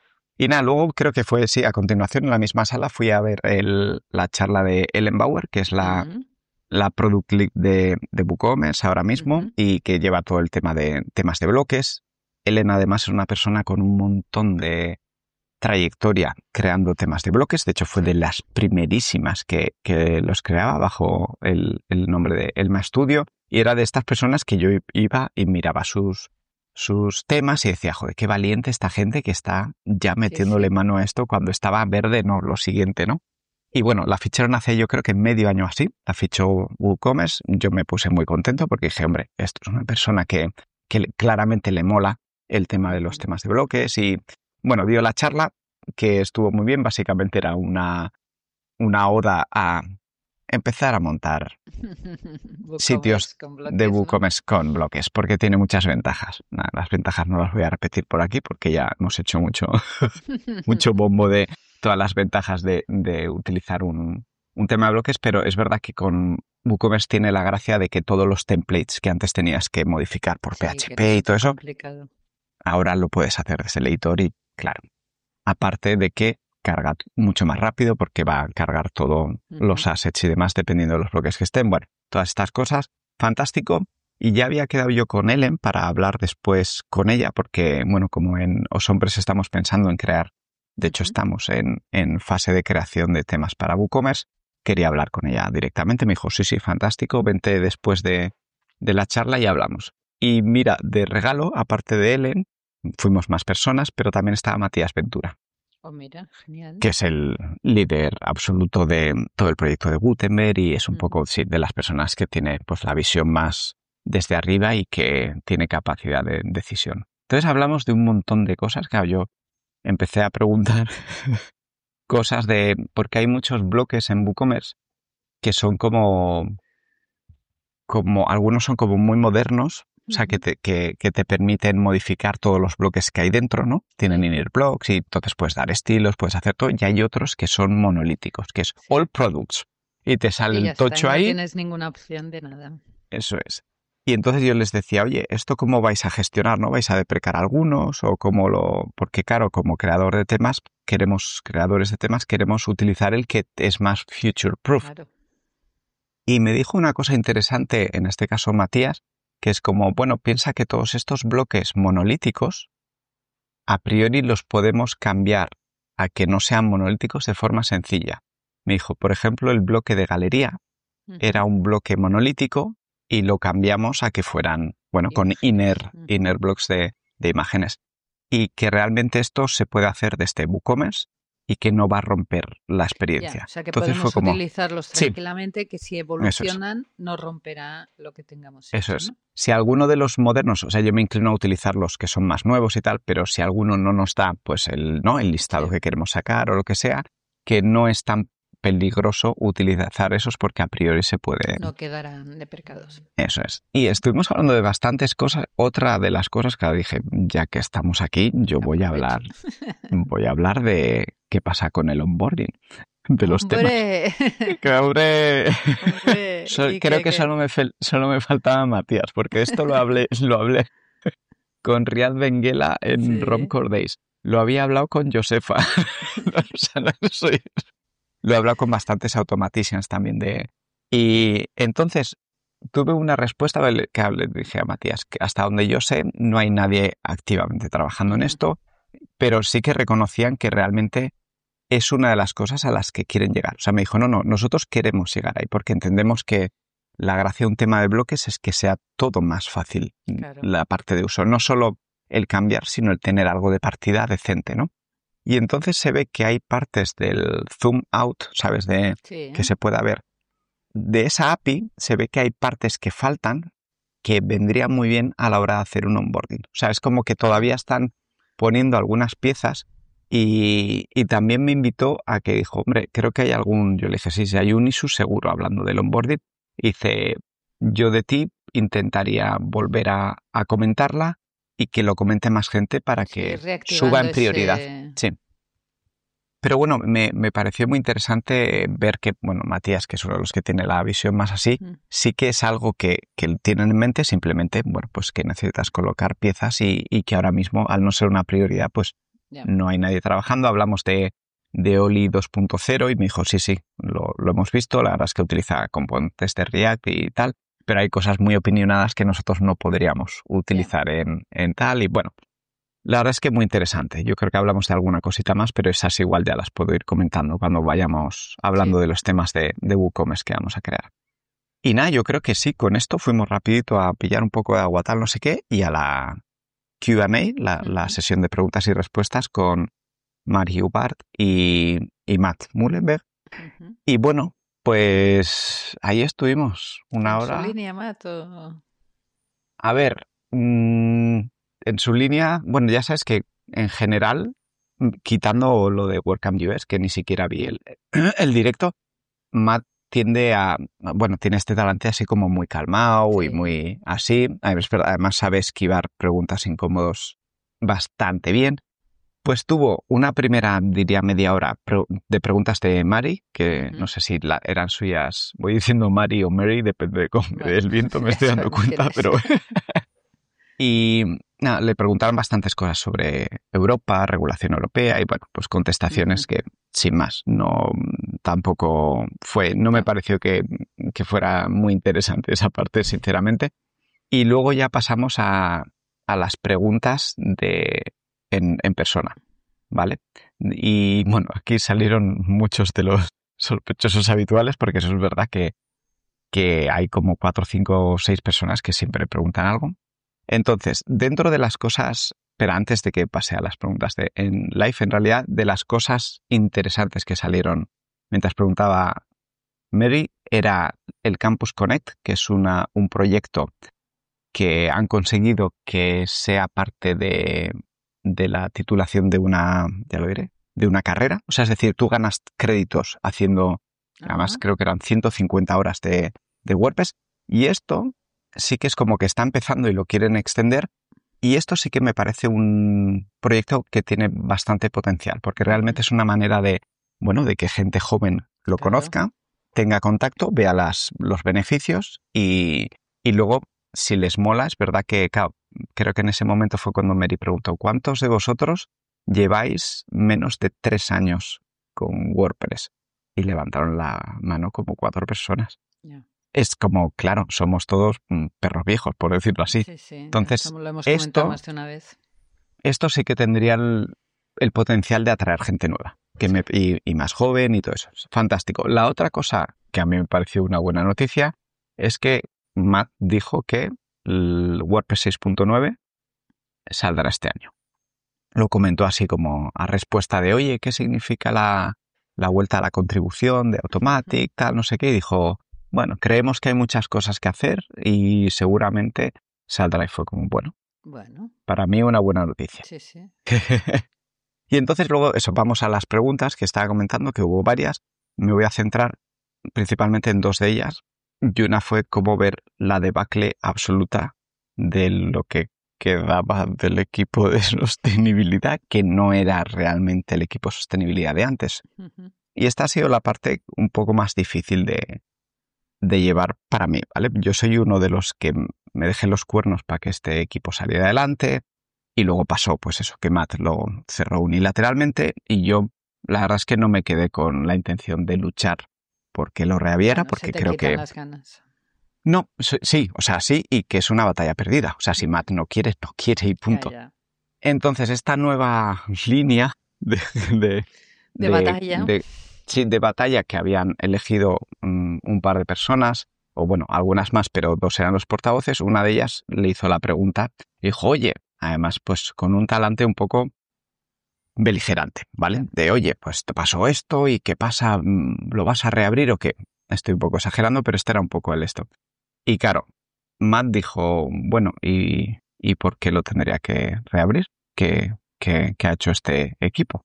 S2: Y nada, luego creo que fue, sí, a continuación en la misma sala fui a ver el, la charla de Ellen Bauer, que es la,
S1: Mm.
S2: la Product Lead de, de WooCommerce ahora mismo
S1: Ujú.
S2: y que lleva todo el tema de temas de bloques. Ellen además es una persona con un montón de trayectoria creando temas de bloques. De hecho, fue de
S1: Sí.
S2: las primerísimas que, que los creaba bajo el, el nombre de Elma Studio. Y era de estas personas que yo iba y miraba sus, sus temas y decía, joder, qué valiente esta gente que está ya
S1: Sí,
S2: metiéndole
S1: sí.
S2: mano a esto cuando estaba verde, no, lo siguiente, ¿no? Y bueno, la ficharon hace yo creo que medio año así, la fichó WooCommerce. Yo me puse muy contento porque dije, hombre, esto es una persona que, que claramente le mola el tema de los
S1: Ujú.
S2: temas de bloques y bueno, dio la charla que estuvo muy bien, básicamente era una, una oda a empezar a montar sitios
S1: WooCommerce con
S2: de
S1: bloques, ¿no?
S2: WooCommerce con bloques, porque tiene muchas ventajas. Nah, las ventajas no las voy a repetir por aquí porque ya hemos hecho mucho, mucho bombo de todas las ventajas de, de utilizar un, un tema de bloques, pero es verdad que con WooCommerce tiene la gracia de que todos los templates que antes tenías que modificar por
S1: Sí, que era
S2: P H P y todo
S1: súper
S2: eso,
S1: complicado.
S2: ahora lo puedes hacer desde el editor y claro, aparte de que carga mucho más rápido porque va a cargar todos
S1: Ujú.
S2: los assets y demás dependiendo de los bloques que estén. Bueno, todas estas cosas, fantástico. Y ya había quedado yo con Ellen para hablar después con ella porque, bueno, como en Os Hombres estamos pensando en crear, de hecho
S1: Ujú.
S2: estamos en, en fase de creación de temas para WooCommerce, quería hablar con ella directamente. Me dijo, sí, sí, fantástico, vente después de, de la charla y hablamos. Y mira, de regalo, aparte de Ellen, fuimos más personas, pero también estaba Matías Ventura.
S1: Oh, mira, genial.
S2: Que es el líder absoluto de todo el proyecto de Gutenberg y es un mm. poco sí, de las personas que tiene pues la visión más desde arriba y que tiene capacidad de decisión. Entonces hablamos de un montón de cosas. Claro, yo empecé a preguntar cosas de... porque hay muchos bloques en WooCommerce que son como... como algunos son como muy modernos, o sea, que te, que, que te permiten modificar todos los bloques que hay dentro, ¿no? Tienen
S1: Sí.
S2: inner blocks y entonces puedes dar estilos, puedes hacer todo. Y hay otros que son monolíticos, que es
S1: Sí.
S2: all products. Y te sale
S1: Y ya
S2: el tocho
S1: está, y no
S2: ahí.
S1: tienes ninguna opción de nada.
S2: Eso es. Y entonces yo les decía, oye, ¿esto cómo vais a gestionar? ¿No vais a deprecar algunos? O cómo lo... Porque claro, como creador de temas, queremos, creadores de temas, queremos utilizar el que es más future proof.
S1: Claro.
S2: Y me dijo una cosa interesante, en este caso Matías, que es como, bueno, piensa que todos estos bloques monolíticos, a priori los podemos cambiar a que no sean monolíticos de forma sencilla. Me dijo, por ejemplo, el bloque de galería uh-huh. era un bloque monolítico y lo cambiamos a que fueran, bueno, imágenes. con inner, uh-huh. inner blocks de, de imágenes. Y que realmente esto se puede hacer desde WooCommerce y que no va a romper la experiencia.
S1: Ya, o sea, que
S2: Entonces
S1: podemos
S2: fue como,
S1: utilizarlos tranquilamente, sí, que si evolucionan
S2: es.
S1: no romperá lo que tengamos
S2: Eso
S1: hecho,
S2: es.
S1: ¿no?
S2: Si alguno de los modernos, o sea, yo me inclino a utilizar los que son más nuevos y tal, pero si alguno no nos da pues el, ¿no? el listado sí. que queremos sacar o lo que sea, que no es tan peligroso utilizar esos porque a priori se puede...
S1: No quedarán deprecados.
S2: Eso es. Y estuvimos hablando de bastantes cosas. Otra de las cosas que dije, ya que estamos aquí, yo voy a hablar, voy a hablar de qué pasa con el onboarding de los
S1: ¡Hombre!
S2: temas. ¡Que hombre!
S1: ¡Hombre!
S2: so,
S1: ¿Y
S2: creo
S1: qué,
S2: que
S1: qué?
S2: Solo, me fel, solo me faltaba Matías, porque esto lo hablé, lo hablé con Riad Benguela en sí. Romcore Days. Lo había hablado con Josefa. o sea, no soy... Lo he hablado con bastantes automatizations también de... Y entonces tuve una respuesta que le dije a Matías, que hasta donde yo sé no hay nadie activamente trabajando uh-huh. en esto, pero sí que reconocían que realmente es una de las cosas a las que quieren llegar. O sea, me dijo, no, no, nosotros queremos llegar ahí porque entendemos que la gracia de un tema de bloques es que sea todo más fácil, claro. la parte de uso. No solo el cambiar, sino el tener algo de partida decente, ¿no? Y entonces se ve que hay partes del zoom out, ¿sabes? De
S1: sí.
S2: que se pueda ver. De esa A P I se ve que hay partes que faltan que vendrían muy bien a la hora de hacer un onboarding. O sea, es como que todavía están poniendo algunas piezas y, y también me invitó a que dijo, hombre, creo que hay algún... Yo le dije, sí, sí, hay un issue seguro hablando del onboarding. Y dice, yo de ti intentaría volver a, a comentarla y que lo comente más gente para que
S1: sí,
S2: suba en prioridad.
S1: Ese...
S2: Sí. Pero bueno, me, me pareció muy interesante ver que, bueno, Matías, que es uno de los que tiene la visión más así, mm. sí que es algo que, que tienen en mente, simplemente, bueno, pues que necesitas colocar piezas y, y que ahora mismo, al no ser una prioridad, pues yeah. no hay nadie trabajando. Hablamos de, de Oli dos punto cero y me dijo, sí, sí, lo, lo hemos visto, la verdad es que utiliza componentes de React y tal, pero hay cosas muy opinionadas que nosotros no podríamos utilizar yeah. en, en tal y bueno. La verdad es que muy interesante. Yo creo que hablamos de alguna cosita más, pero esas igual ya las puedo ir comentando cuando vayamos hablando sí. de los temas de, de WooCommerce que vamos a crear. Y nada, yo creo que sí, con esto fuimos rapidito a pillar un poco de agua tal no sé qué y a la Q and A, la, uh-huh. la sesión de preguntas y respuestas con Mari Hubbard y, y Matt Mullenberg. Uh-huh. Y bueno, pues ahí estuvimos una
S1: ¿En
S2: hora.
S1: su línea, Matt? O...
S2: A ver... Mmm... En su línea, bueno, ya sabes que en general, quitando lo de WordCamp U S, que ni siquiera vi el, el directo, Matt tiende a, bueno, tiene este talante así como muy calmado sí. y muy así. Además sabe esquivar preguntas incómodos bastante bien. Pues tuvo una primera, diría media hora de preguntas de Mari, que uh-huh. no sé si la, eran suyas, voy diciendo Mari o Mary, depende de cómo bueno, del viento, me estoy dando cuenta, pero... Y nada, le preguntaron bastantes cosas sobre Europa, regulación europea y bueno, pues contestaciones uh-huh. que sin más, no tampoco fue, no me pareció que, que fuera muy interesante esa parte, sinceramente. Y luego ya pasamos a, a las preguntas de en, en persona, ¿vale? Y bueno, aquí salieron muchos de los sospechosos habituales porque eso es verdad que que hay como cuatro, cinco o seis personas que siempre preguntan algo. Entonces, dentro de las cosas, pero antes de que pase a las preguntas de en live, en realidad, de las cosas interesantes que salieron mientras preguntaba Mary, era el Campus Connect, que es una, un proyecto que han conseguido que sea parte de, de la titulación de una, ya lo diré, de una carrera. O sea, es decir, tú ganas créditos haciendo, además
S1: Ajá.
S2: creo que eran ciento cincuenta horas de, de WordPress, y esto sí que es como que está empezando y lo quieren extender, y esto sí que me parece un proyecto que tiene bastante potencial, porque realmente
S1: Ujú.
S2: es una manera de, bueno, de que gente joven lo
S1: Claro.
S2: conozca, tenga contacto, vea las, los beneficios y, y luego, si les mola, es verdad que, claro, creo que en ese momento fue cuando Mary preguntó, ¿cuántos de vosotros lleváis menos de tres años con WordPress? Y levantaron la mano como cuatro personas.
S1: Ya.
S2: Es como, claro, somos todos mm, perros viejos, por decirlo así.
S1: Sí, sí,
S2: Entonces,
S1: eso lo hemos comentado
S2: esto,
S1: más de una vez.
S2: esto sí que tendría el, el potencial de atraer gente nueva que
S1: Sí.
S2: me, y, y más joven y todo eso. Es fantástico. La otra cosa que a mí me pareció una buena noticia es que Matt dijo que el WordPress seis punto nueve saldrá este año. Lo comentó así como a respuesta de, oye, ¿qué significa la, la vuelta a la contribución de
S1: Ujú.
S2: Automatic, tal, no sé qué? Y dijo, bueno, creemos que hay muchas cosas que hacer y seguramente saldrá. Y fue como, bueno,
S1: Bueno,
S2: para mí una buena noticia.
S1: sí, sí.
S2: Y entonces luego, eso, vamos a las preguntas que estaba comentando, que hubo varias. Me voy a centrar principalmente en dos de ellas. Y una fue cómo ver la debacle absoluta de lo que quedaba del equipo de sostenibilidad, que no era realmente el equipo de sostenibilidad de antes.
S1: Ujú.
S2: Y esta ha sido la parte un poco más difícil de, de llevar para mí, ¿vale? Yo soy uno de los que me dejé los cuernos para que este equipo saliera adelante y luego pasó, pues eso, que Matt lo cerró unilateralmente y yo la verdad es que no me quedé con la intención de luchar porque lo reabriera,
S1: Bueno, se
S2: porque
S1: te
S2: creo
S1: quitan
S2: que
S1: las ganas.
S2: no, sí, sí, o sea, sí, y que es una batalla perdida. O sea, si
S1: Ujú.
S2: Matt no quiere, no quiere y
S1: Ya,
S2: punto.
S1: ya.
S2: Entonces, esta nueva línea de, de,
S1: De
S2: de,
S1: batalla.
S2: de, sí, de batalla que habían elegido um, un par de personas, o bueno, algunas más, pero dos eran los portavoces, una de ellas le hizo la pregunta y dijo, oye, además, pues con un talante un poco beligerante, ¿vale?
S1: Claro.
S2: De, oye, pues te pasó esto y qué pasa, Mm, ¿lo vas a reabrir o qué? Estoy un poco exagerando, pero este era un poco el esto. Y claro, Matt dijo, bueno, ¿y, y por qué lo tendría que reabrir? ¿Qué, qué, qué ha hecho este equipo?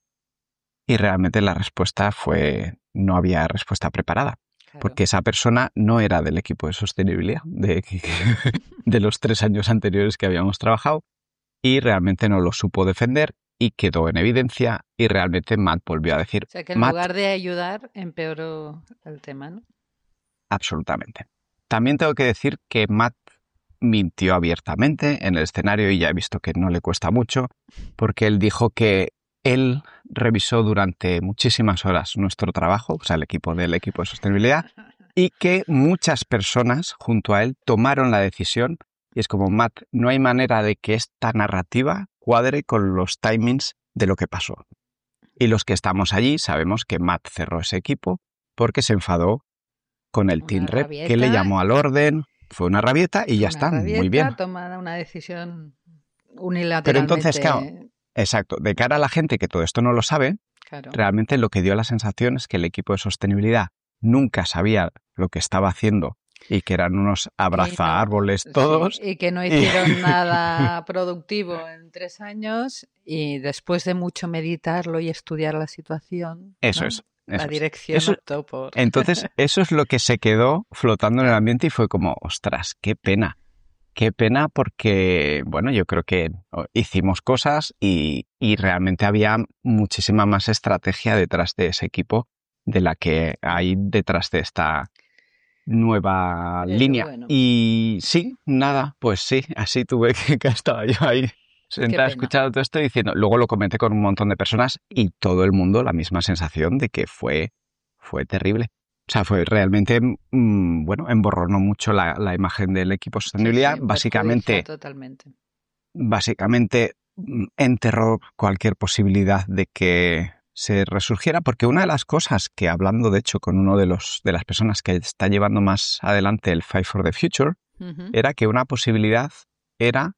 S2: Y realmente la respuesta fue, no había respuesta preparada,
S1: Claro.
S2: porque esa persona no era del equipo de sostenibilidad de, de los tres años anteriores que habíamos trabajado y realmente no lo supo defender y quedó en evidencia y realmente Matt volvió a decir,
S1: O sea que en
S2: Matt,
S1: lugar de ayudar, empeoró el tema, ¿no?
S2: absolutamente. También tengo que decir que Matt mintió abiertamente en el escenario y ya he visto que no le cuesta mucho, porque él dijo que él revisó durante muchísimas horas nuestro trabajo, o sea, el equipo del equipo de sostenibilidad, y que muchas personas junto a él tomaron la decisión. Y es como, Matt, no hay manera de que esta narrativa cuadre con los timings de lo que pasó. Y los que estamos allí sabemos que Matt cerró ese equipo porque se enfadó con el
S1: Una
S2: team rep que le
S1: rabieta,
S2: llamó al orden, fue una rabieta y ya
S1: fue una
S2: está, muy bien.
S1: rabieta tomada una decisión
S2: Pero entonces, claro,
S1: unilateralmente.
S2: exacto, de cara a la gente que todo esto no lo sabe,
S1: Claro.
S2: realmente lo que dio la sensación es que el equipo de sostenibilidad nunca sabía lo que estaba haciendo y que eran unos
S1: Y no,
S2: abrazaárboles
S1: sí,
S2: todos.
S1: y que no
S2: Y
S1: hicieron nada productivo en tres años y después de mucho meditarlo y estudiar la situación,
S2: eso
S1: ¿no?
S2: es,
S1: La
S2: eso es.
S1: dirección
S2: Eso,
S1: optó por...
S2: entonces, eso es lo que se quedó flotando en el
S1: Claro.
S2: ambiente y fue como, ostras, qué pena. Qué pena porque, bueno, yo creo que hicimos cosas y, y realmente había muchísima más estrategia detrás de ese equipo de la que hay detrás de esta nueva
S1: Pero
S2: línea.
S1: bueno,
S2: Y sí, nada, pues sí, así tuve que, que estaba yo ahí
S1: qué
S2: sentada
S1: pena.
S2: escuchando todo esto y diciendo, luego lo comenté con un montón de personas y todo el mundo la misma sensación de que fue, fue terrible. O sea, fue realmente, mmm, bueno, emborronó mucho la, la imagen del equipo de
S1: Sí,
S2: sostenibilidad.
S1: sí, perjudicial
S2: Básicamente,
S1: totalmente.
S2: básicamente mm, enterró cualquier posibilidad de que se resurgiera, porque una de las cosas que, hablando de hecho con uno de los de las personas que está llevando más adelante el Five for the Future,
S1: Ujú.
S2: era que una posibilidad era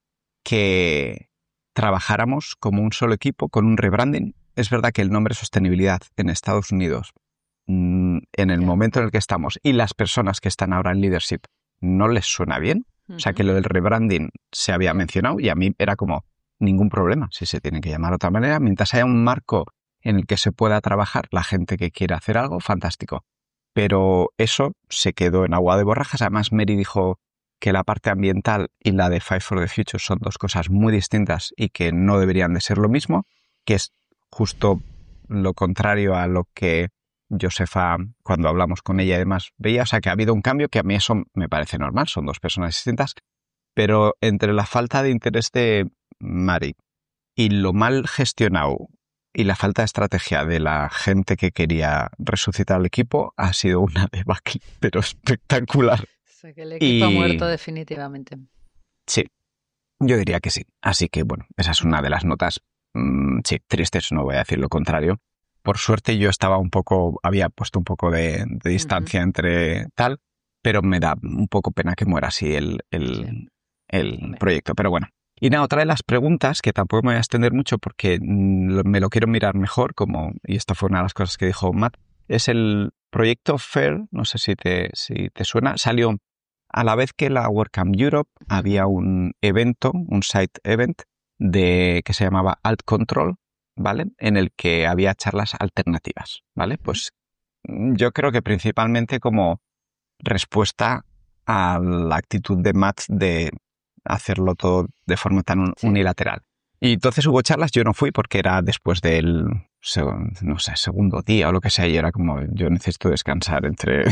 S2: que trabajáramos como un solo equipo con un rebranding. Es verdad que el nombre sostenibilidad en Estados Unidos, mm, en el
S1: Ya.
S2: momento en el que estamos, y las personas que están ahora en leadership, no les suena bien. O sea,
S1: Ujú.
S2: que lo del rebranding se había
S1: Ya.
S2: mencionado y a mí era como ningún problema si se tiene que llamar de otra manera. Mientras haya un marco en el que se pueda trabajar la gente que quiera hacer algo, fantástico. Pero eso se quedó en agua de borrajas. Además, Mary dijo que la parte ambiental y la de Five for the Future son dos cosas muy distintas y que no deberían de ser lo mismo, que es justo lo contrario a lo que Josefa, cuando hablamos con ella y demás, veía. O sea, que ha habido un cambio que a mí eso me parece normal, son dos personas distintas, pero entre la falta de interés de Mari y lo mal gestionado y la falta de estrategia de la gente que quería resucitar al equipo, ha sido una debacle, pero espectacular.
S1: O sea, que el equipo ha muerto
S2: Y
S1: definitivamente.
S2: sí, yo diría que sí. Así que bueno, esa es una de las notas, mmm, sí, tristes, no voy a decir lo contrario. Por suerte yo estaba un poco, había puesto un poco de, de distancia
S1: Ujú.
S2: entre tal, pero me da un poco pena que muera así el,
S1: Sí.
S2: el, el
S1: Hombre.
S2: proyecto. Pero bueno. Y nada, otra de las preguntas, que tampoco me voy a extender mucho porque mm, lo- me lo quiero mirar mejor, como, y esta fue una de las cosas que dijo Matt, es el proyecto FAIR, no sé si te, si te suena, salió a la vez que la WordCamp Europe. Había
S1: Ujú.
S2: un evento, un site event, de, que se llamaba Alt Control, ¿vale? En el que había charlas alternativas, ¿vale?
S1: Ujú.
S2: Pues mm, yo creo que principalmente como respuesta a la actitud de Matt de hacerlo todo de forma tan un-
S1: Sí.
S2: unilateral. Y entonces hubo charlas, yo no fui porque era después del, seg- no sé, segundo día o lo que sea, y era como, yo necesito descansar entre...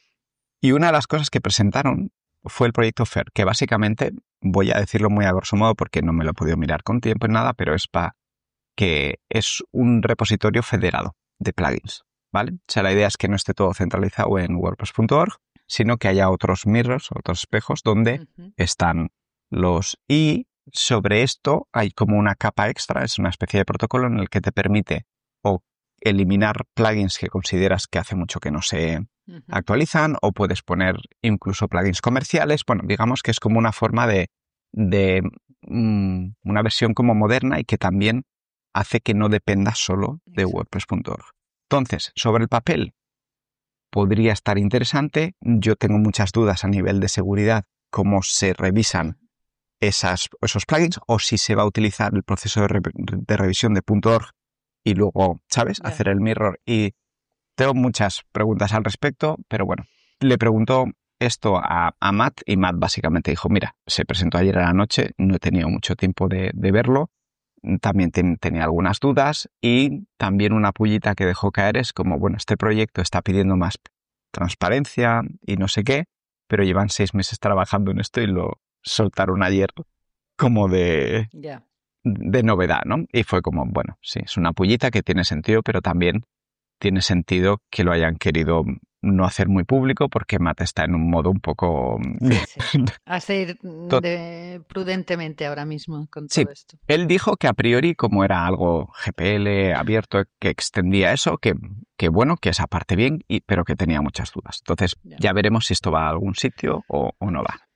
S2: Y una de las cosas que presentaron fue el proyecto FAIR, que básicamente, voy a decirlo muy a grosso modo porque no me lo he podido mirar con tiempo ni nada, pero es para que es un repositorio federado de plugins, ¿vale? O sea, la idea es que no esté todo centralizado en WordPress punto org, sino que haya otros mirrors, otros espejos donde
S1: Ujú.
S2: están los... Y sobre esto hay como una capa extra, es una especie de protocolo en el que te permite o eliminar plugins que consideras que hace mucho que no se
S1: Ujú.
S2: actualizan, o puedes poner incluso plugins comerciales. Bueno, digamos que es como una forma de, de mm, una versión como moderna y que también hace que no dependa solo de
S1: Exacto.
S2: WordPress punto org. Entonces, sobre el papel, podría estar interesante. Yo tengo muchas dudas a nivel de seguridad, cómo se revisan
S1: Ujú.
S2: esas, esos plugins, o si se va a utilizar el proceso de, re- de revisión de .org y luego, ¿sabes?,
S1: Ya.
S2: hacer el mirror. Y tengo muchas preguntas al respecto, pero bueno, le preguntó esto a, a Matt y Matt básicamente dijo, mira, se presentó ayer a la noche, no he tenido mucho tiempo de, de verlo, también ten, tenía algunas dudas, y también una pullita que dejó caer es como, bueno, este proyecto está pidiendo más transparencia y no sé qué, pero llevan seis meses trabajando en esto y lo soltaron ayer como de,
S1: Ya.
S2: de novedad, ¿no? Y fue como, bueno, sí, es una pullita que tiene sentido, pero también tiene sentido que lo hayan querido no hacer muy público porque Matt está en un modo un poco...
S1: Sí, sí. Has de ir mm,
S2: to-
S1: de- prudentemente ahora mismo con
S2: Sí,
S1: todo esto.
S2: él dijo que a priori, como era algo G P L abierto que extendía eso, que, que bueno, que esa parte bien, y, pero que tenía muchas dudas. Entonces
S1: Ya.
S2: ya veremos si esto va a algún sitio o, o no va.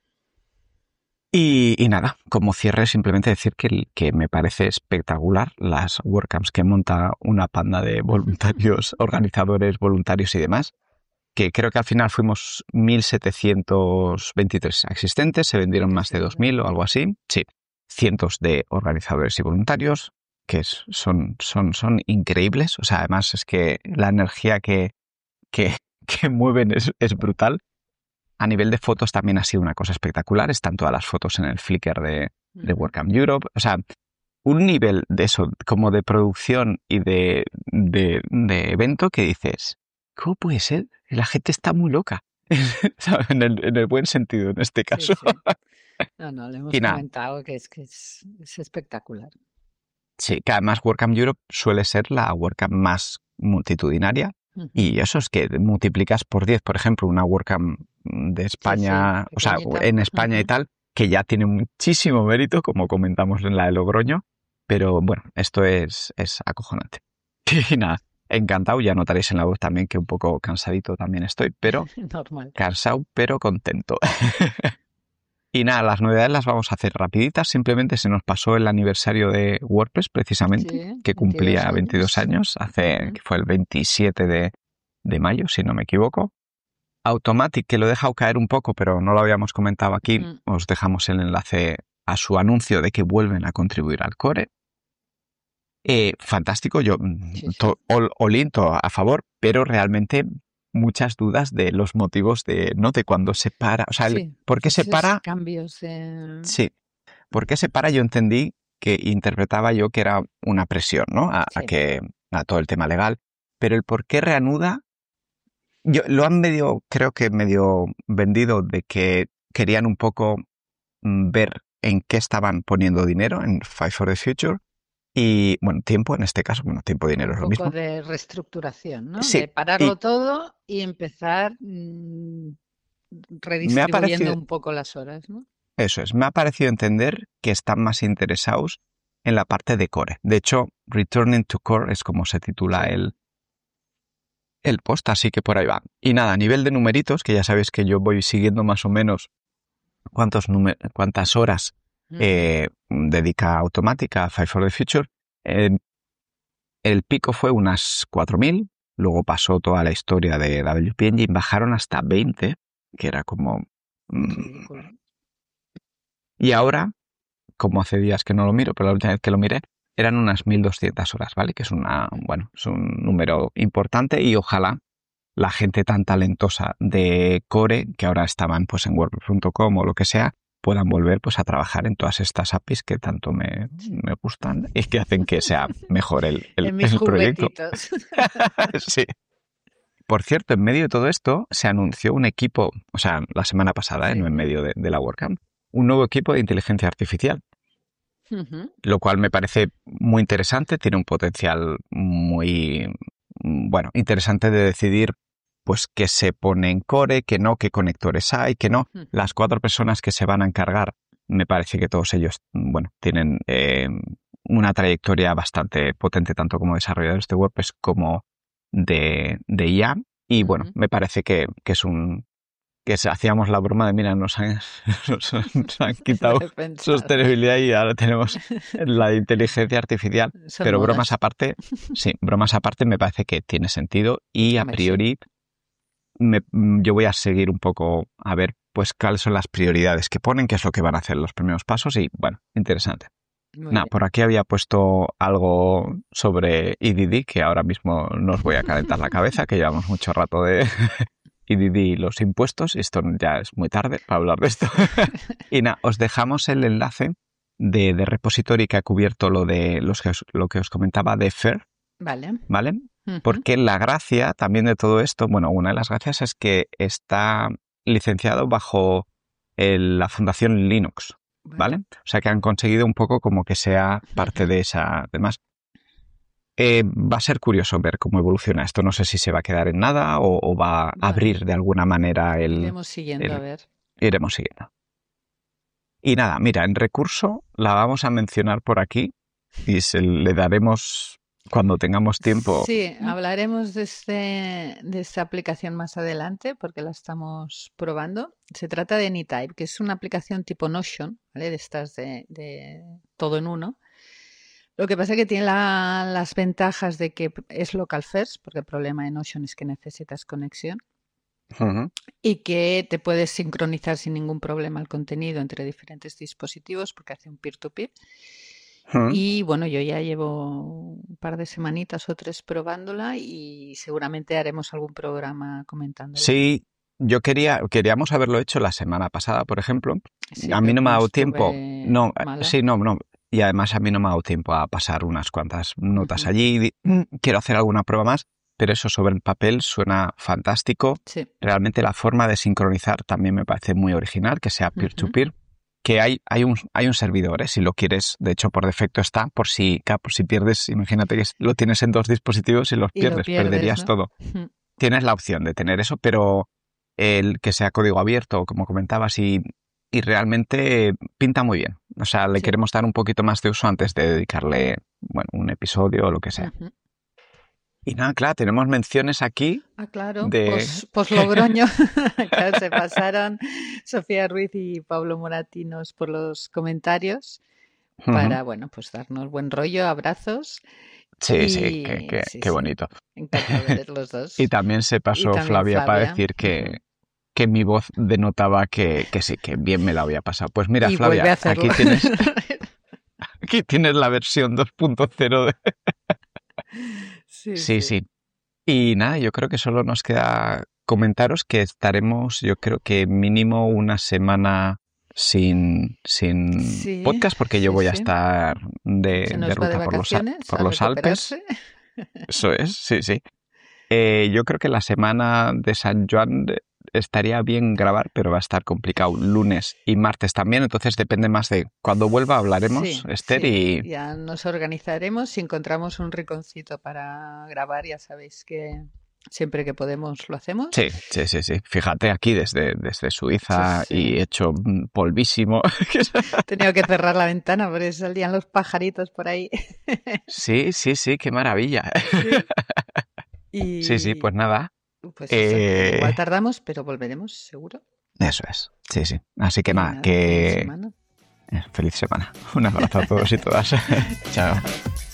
S2: Y, y nada, como cierre simplemente decir que, que me parece espectacular las WordCamps que monta una panda de voluntarios, organizadores, voluntarios y demás, que creo que al final fuimos mil setecientos veintitrés asistentes, se vendieron más de
S1: veintiséis,
S2: dos
S1: ¿no?
S2: mil o algo así, sí, cientos de organizadores y voluntarios, que es- son, son, son increíbles. O sea, además es que la energía que, que, que mueven es, es brutal. A nivel de fotos también ha sido una cosa espectacular, están todas las fotos en el Flickr de, de
S1: Ujú.
S2: WordCamp Europe. O sea, un nivel de eso, como de producción y de, de, de evento, que dices, ¿cómo puede ser? La gente está muy loca. ¿Sabes? En el, en el buen sentido, en este
S1: Sí,
S2: caso.
S1: sí. No, no, le hemos
S2: Y nada,
S1: comentado que es que es, es espectacular.
S2: sí, que además WordCamp Europe suele ser la WordCamp más multitudinaria.
S1: Ujú.
S2: Y eso es que multiplicas por diez, por ejemplo, una WordCamp de
S1: Sí, sí,
S2: España, o sea,
S1: pequeñita.
S2: en España y
S1: Ujú.
S2: tal, que ya tiene muchísimo mérito, como comentamos en la de Logroño. Pero bueno, esto es, es acojonante. Y nada, encantado. Ya notaréis en la voz también que un poco cansadito también estoy, pero
S1: Normal.
S2: cansado, pero contento. Y nada, las novedades las vamos a hacer rapiditas. Simplemente se nos pasó el aniversario de WordPress, precisamente,
S1: Sí,
S2: que cumplía veintidós años, hace,
S1: uh-huh.
S2: que fue el veintisiete de, de mayo, si no me equivoco. Automatic, que lo he dejado caer un poco, pero no lo habíamos comentado aquí, uh-huh. Os dejamos el enlace a su anuncio de que vuelven a contribuir al core. Eh, fantástico, yo sí, sí. To, all, all in, to a favor, pero realmente muchas dudas de los motivos de, ¿no? De cuándo se para, o sea,
S1: sí,
S2: el, ¿por qué se para?
S1: Cambios de...
S2: Sí, ¿por qué se para? Yo entendí que interpretaba yo que era una presión, ¿no? A, sí. a que a todo el tema legal, pero el por qué reanuda, yo lo han medio, creo que medio vendido de que querían un poco mm, ver en qué estaban poniendo dinero en Five for the Future. Y, bueno, tiempo en este caso, bueno, tiempo y dinero
S1: un
S2: es lo mismo.
S1: Un poco de reestructuración, ¿no?
S2: Sí,
S1: de pararlo
S2: y
S1: todo y empezar mmm, redistribuyendo parecido, un poco las horas, ¿no?
S2: Eso es, me ha parecido entender que están más interesados en la parte de core. De hecho, Returning to Core es como se titula sí. el, el post, así que por ahí va. Y nada, a nivel de numeritos, que ya sabéis que yo voy siguiendo más o menos cuántos numer- cuántas horas Eh, dedica automática a Five for the Future. Eh, el pico fue unas cuatro mil, luego pasó toda la historia de W P Engine, bajaron hasta veinte, que era como... Mmm, y ahora, como hace días que no lo miro, pero la última vez que lo miré, eran unas mil doscientas horas, ¿vale? Que es, una, bueno, es un número importante y ojalá la gente tan talentosa de Core, que ahora estaban pues en WordPress punto com o lo que sea, puedan volver pues a trabajar en todas estas A P Is que tanto me, me gustan y que hacen que sea mejor el, el,
S1: en mis
S2: el proyecto. Sí. Por cierto, en medio de todo esto se anunció un equipo, o sea, la semana pasada, sí. ¿eh? No en medio de, de la WordCamp, un nuevo equipo de inteligencia artificial, uh-huh. Lo cual me parece muy interesante, tiene un potencial muy, bueno, interesante de decidir pues qué se pone en core, qué no, qué conectores hay, qué no. Uh-huh. Las cuatro personas que se van a encargar, me parece que todos ellos, bueno, tienen eh, una trayectoria bastante potente, tanto como desarrolladores de WordPress como de, de I A. Y uh-huh. Bueno, me parece que, que es un... que hacíamos la broma de, mira, nos han, nos han, nos han quitado sostenibilidad y ahora tenemos la inteligencia artificial. Son pero modas. Bromas aparte, sí, bromas aparte me parece que tiene sentido y a priori me, yo voy a seguir un poco a ver pues cuáles son las prioridades que ponen, qué es lo que van a hacer los primeros pasos y, bueno, interesante. Nada, por aquí había puesto algo sobre E D D que ahora mismo no os voy a calentar la cabeza, que llevamos mucho rato de... E D D y los impuestos, esto ya es muy tarde para hablar de esto. Y nada, os dejamos el enlace de, de repository que ha cubierto lo de los que os, lo que os comentaba de Fair.
S1: Vale.
S2: ¿Vale? Uh-huh. Porque la gracia también de todo esto, bueno, una de las gracias es que está licenciado bajo el, la fundación Linux, ¿vale? ¿vale? O sea que han conseguido un poco como que sea parte uh-huh. de esa... Además, Eh, va a ser curioso ver cómo evoluciona esto. No sé si se va a quedar en nada o, o va a bueno, abrir de alguna manera el...
S1: Iremos siguiendo, el, a ver.
S2: Iremos siguiendo. Y nada, mira, en recurso la vamos a mencionar por aquí y se le daremos cuando tengamos tiempo.
S1: Sí, hablaremos de, este, de esta aplicación más adelante porque la estamos probando. Se trata de Anytype, que es una aplicación tipo Notion, ¿vale? De estas de, de todo en uno. Lo que pasa es que tiene la, las ventajas de que es local first, porque el problema de Notion es que necesitas conexión uh-huh. y que te puedes sincronizar sin ningún problema el contenido entre diferentes dispositivos porque hace un peer-to-peer. Uh-huh. Y bueno, yo ya llevo un par de semanitas o tres probándola y seguramente haremos algún programa comentándola.
S2: Sí, yo quería, queríamos haberlo hecho la semana pasada, por ejemplo. Sí, a mí no me ha dado tiempo. No, mala. sí, no, no. Y además a mí no me ha dado tiempo a pasar unas cuantas notas uh-huh. allí. Quiero hacer alguna prueba más, pero eso sobre el papel suena fantástico.
S1: Sí.
S2: Realmente la forma de sincronizar también me parece muy original, que sea peer-to-peer. Uh-huh. Que hay, hay, un, hay un servidor, ¿eh? Si lo quieres, de hecho por defecto está, por si, por si pierdes, imagínate que lo tienes en dos dispositivos y los
S1: y
S2: pierdes,
S1: lo pierdes,
S2: perderías
S1: ¿no?
S2: todo.
S1: Uh-huh.
S2: Tienes la opción de tener eso, pero el que sea código abierto, como comentabas, y... y realmente pinta muy bien. O sea, le sí. queremos dar un poquito más de uso antes de dedicarle, bueno, un episodio o lo que sea.
S1: Uh-huh.
S2: Y nada, claro, tenemos menciones aquí.
S1: Ah, claro,
S2: de...
S1: pos, pos Logroño. Claro, se pasaron Sofía Ruiz y Pablo Moratinos por los comentarios para, uh-huh. bueno, pues darnos buen rollo, abrazos.
S2: Sí,
S1: y...
S2: sí, qué, qué,
S1: sí,
S2: qué
S1: sí.
S2: bonito.
S1: Encantado de ver los dos.
S2: Y también se pasó
S1: también
S2: Flavia,
S1: Flavia
S2: para decir que, uh-huh. que mi voz denotaba que, que sí, que bien me la había pasado. Pues mira,
S1: y
S2: Flavia, aquí tienes, aquí tienes la versión dos punto cero de...
S1: sí,
S2: sí, sí, sí. Y nada, yo creo que solo nos queda comentaros que estaremos, yo creo que mínimo una semana sin, sin
S1: sí,
S2: podcast, porque
S1: sí,
S2: yo voy
S1: sí.
S2: a estar de,
S1: Se nos
S2: de ruta
S1: va de
S2: por los, por los Alpes. Eso es, sí, sí. Eh, yo creo que la semana de San Juan estaría bien grabar, pero va a estar complicado lunes y martes también, entonces depende más de cuando vuelva hablaremos, sí, Esther,
S1: sí.
S2: y...
S1: Ya nos organizaremos, si encontramos un rinconcito para grabar, ya sabéis que siempre que podemos lo hacemos.
S2: Sí, sí, sí, sí. Fíjate aquí desde, desde Suiza, sí, sí. Y hecho polvísimo.
S1: He tenido que cerrar la ventana porque salían los pajaritos por ahí.
S2: Sí, sí, sí, qué maravilla.
S1: Sí, y...
S2: sí, sí, pues nada.
S1: Pues eso, eh... igual tardamos, pero volveremos, seguro.
S2: Eso es, sí, sí. Así que
S1: y
S2: nada,
S1: nada,
S2: que...
S1: Feliz semana.
S2: Eh, feliz semana. Un abrazo a todos y todas. Chao.